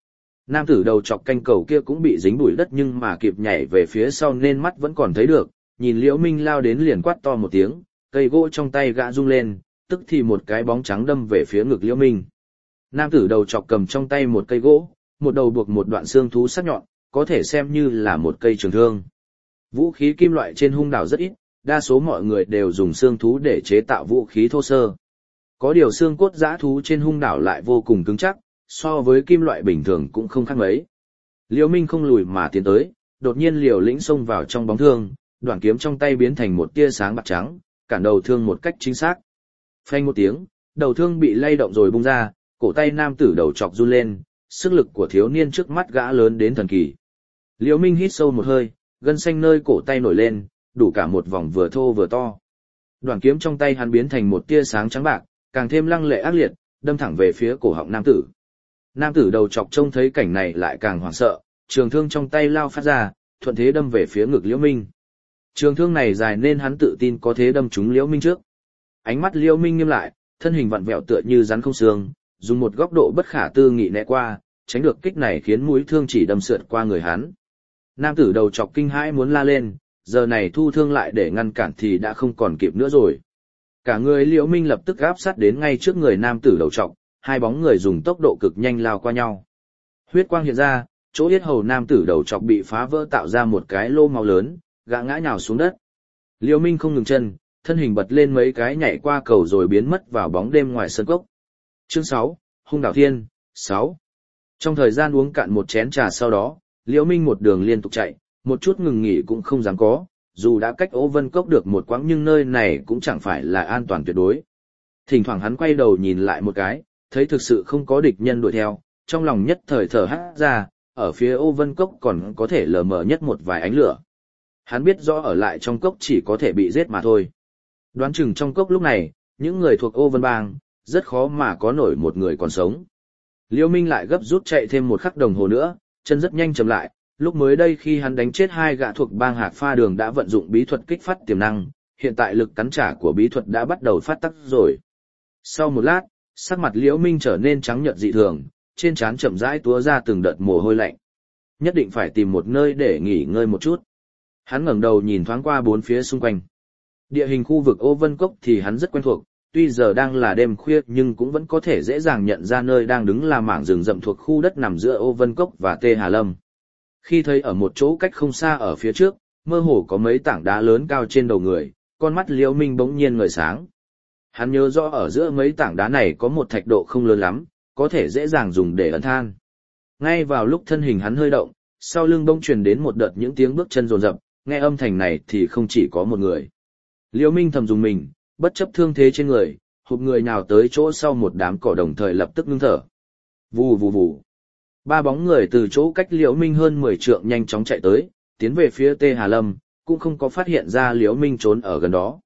Nam tử đầu chọc canh cầu kia cũng bị dính bụi đất nhưng mà kịp nhảy về phía sau nên mắt vẫn còn thấy được, nhìn Liễu Minh lao đến liền quát to một tiếng, cây gỗ trong tay gã rung lên, tức thì một cái bóng trắng đâm về phía ngực Liễu Minh. Nam tử đầu chọc cầm trong tay một cây gỗ, một đầu buộc một đoạn xương thú sắc nhọn, có thể xem như là một cây trường thương. Vũ khí kim loại trên hung đảo rất ít, đa số mọi người đều dùng xương thú để chế tạo vũ khí thô sơ. Có điều xương cốt dã thú trên hung đảo lại vô cùng cứng chắc, so với kim loại bình thường cũng không khác mấy. Liễu Minh không lùi mà tiến tới, đột nhiên liều lĩnh xông vào trong bóng thương, đoạn kiếm trong tay biến thành một tia sáng bạc trắng, cản đầu thương một cách chính xác. Phanh một tiếng, đầu thương bị lay động rồi bung ra, cổ tay nam tử đầu chọc run lên, sức lực của thiếu niên trước mắt gã lớn đến thần kỳ. Liễu Minh hít sâu một hơi, gân xanh nơi cổ tay nổi lên, đủ cả một vòng vừa thô vừa to. Đoạn kiếm trong tay hắn biến thành một tia sáng trắng bạc, càng thêm lăng lệ ác liệt, đâm thẳng về phía cổ họng nam tử. Nam tử đầu chọc trông thấy cảnh này lại càng hoảng sợ, trường thương trong tay lao phát ra, thuận thế đâm về phía ngực Liễu Minh. Trường thương này dài nên hắn tự tin có thế đâm trúng Liễu Minh trước. Ánh mắt Liễu Minh nghiêm lại, thân hình vặn vẹo tựa như rắn không xương, dùng một góc độ bất khả tư nghị né qua, tránh được kích này khiến mũi thương chỉ đâm sượt qua người hắn. Nam tử đầu chọc kinh hãi muốn la lên, giờ này thu thương lại để ngăn cản thì đã không còn kịp nữa rồi. Cả người Liễu Minh lập tức áp sát đến ngay trước người nam tử đầu trọc, hai bóng người dùng tốc độ cực nhanh lao qua nhau. Huyết quang hiện ra, chỗ yết hầu nam tử đầu trọc bị phá vỡ tạo ra một cái lô máu lớn, gã ngã nhào xuống đất. Liễu Minh không ngừng chân, thân hình bật lên mấy cái nhảy qua cầu rồi biến mất vào bóng đêm ngoài sân cốc. Chương sáu, Hung đảo thiên, sáu. Trong thời gian uống cạn một chén trà sau đó, Liễu Minh một đường liên tục chạy, một chút ngừng nghỉ cũng không dám có, dù đã cách Ô Vân Cốc được một quãng nhưng nơi này cũng chẳng phải là an toàn tuyệt đối. Thỉnh thoảng hắn quay đầu nhìn lại một cái, thấy thực sự không có địch nhân đuổi theo, trong lòng nhất thời thở hắt ra, ở phía Ô Vân Cốc còn có thể lờ mờ nhất một vài ánh lửa. Hắn biết rõ ở lại trong cốc chỉ có thể bị giết mà thôi. Đoán chừng trong cốc lúc này, những người thuộc Ô Vân Bang, rất khó mà có nổi một người còn sống. Liễu Minh lại gấp rút chạy thêm một khắc đồng hồ nữa, chân rất nhanh chậm lại, lúc mới đây khi hắn đánh chết hai gã thuộc bang Hạc Pha Đường đã vận dụng bí thuật kích phát tiềm năng, hiện tại lực cắn trả của bí thuật đã bắt đầu phát tác rồi. Sau một lát, sắc mặt Liễu Minh trở nên trắng nhợt dị thường, trên trán chậm rãi túa ra từng đợt mồ hôi lạnh. Nhất định phải tìm một nơi để nghỉ ngơi một chút. Hắn ngẩng đầu nhìn thoáng qua bốn phía xung quanh. Địa hình khu vực Ô Vân Cốc thì hắn rất quen thuộc, tuy giờ đang là đêm khuya nhưng cũng vẫn có thể dễ dàng nhận ra nơi đang đứng là mảng rừng rậm thuộc khu đất nằm giữa Ô Vân Cốc và Tê Hà Lâm. Khi thấy ở một chỗ cách không xa ở phía trước, mơ hồ có mấy tảng đá lớn cao trên đầu người, con mắt Liễu Minh bỗng nhiên ngời sáng. Hắn nhớ rõ ở giữa mấy tảng đá này có một thạch độ không lớn lắm, có thể dễ dàng dùng để ẩn than. Ngay vào lúc thân hình hắn hơi động, sau lưng bỗng truyền đến một đợt những tiếng bước chân rồn rập, nghe âm thanh này thì không chỉ có một người. Liễu Minh thầm dùng mình, bất chấp thương thế trên người, hụt người nào tới chỗ sau một đám cỏ đồng thời lập tức ngưng thở. Vù vù vù. Ba bóng người từ chỗ cách Liễu Minh hơn mười trượng nhanh chóng chạy tới, tiến về phía Tê Hà Lâm, cũng không có phát hiện ra Liễu Minh trốn ở gần đó.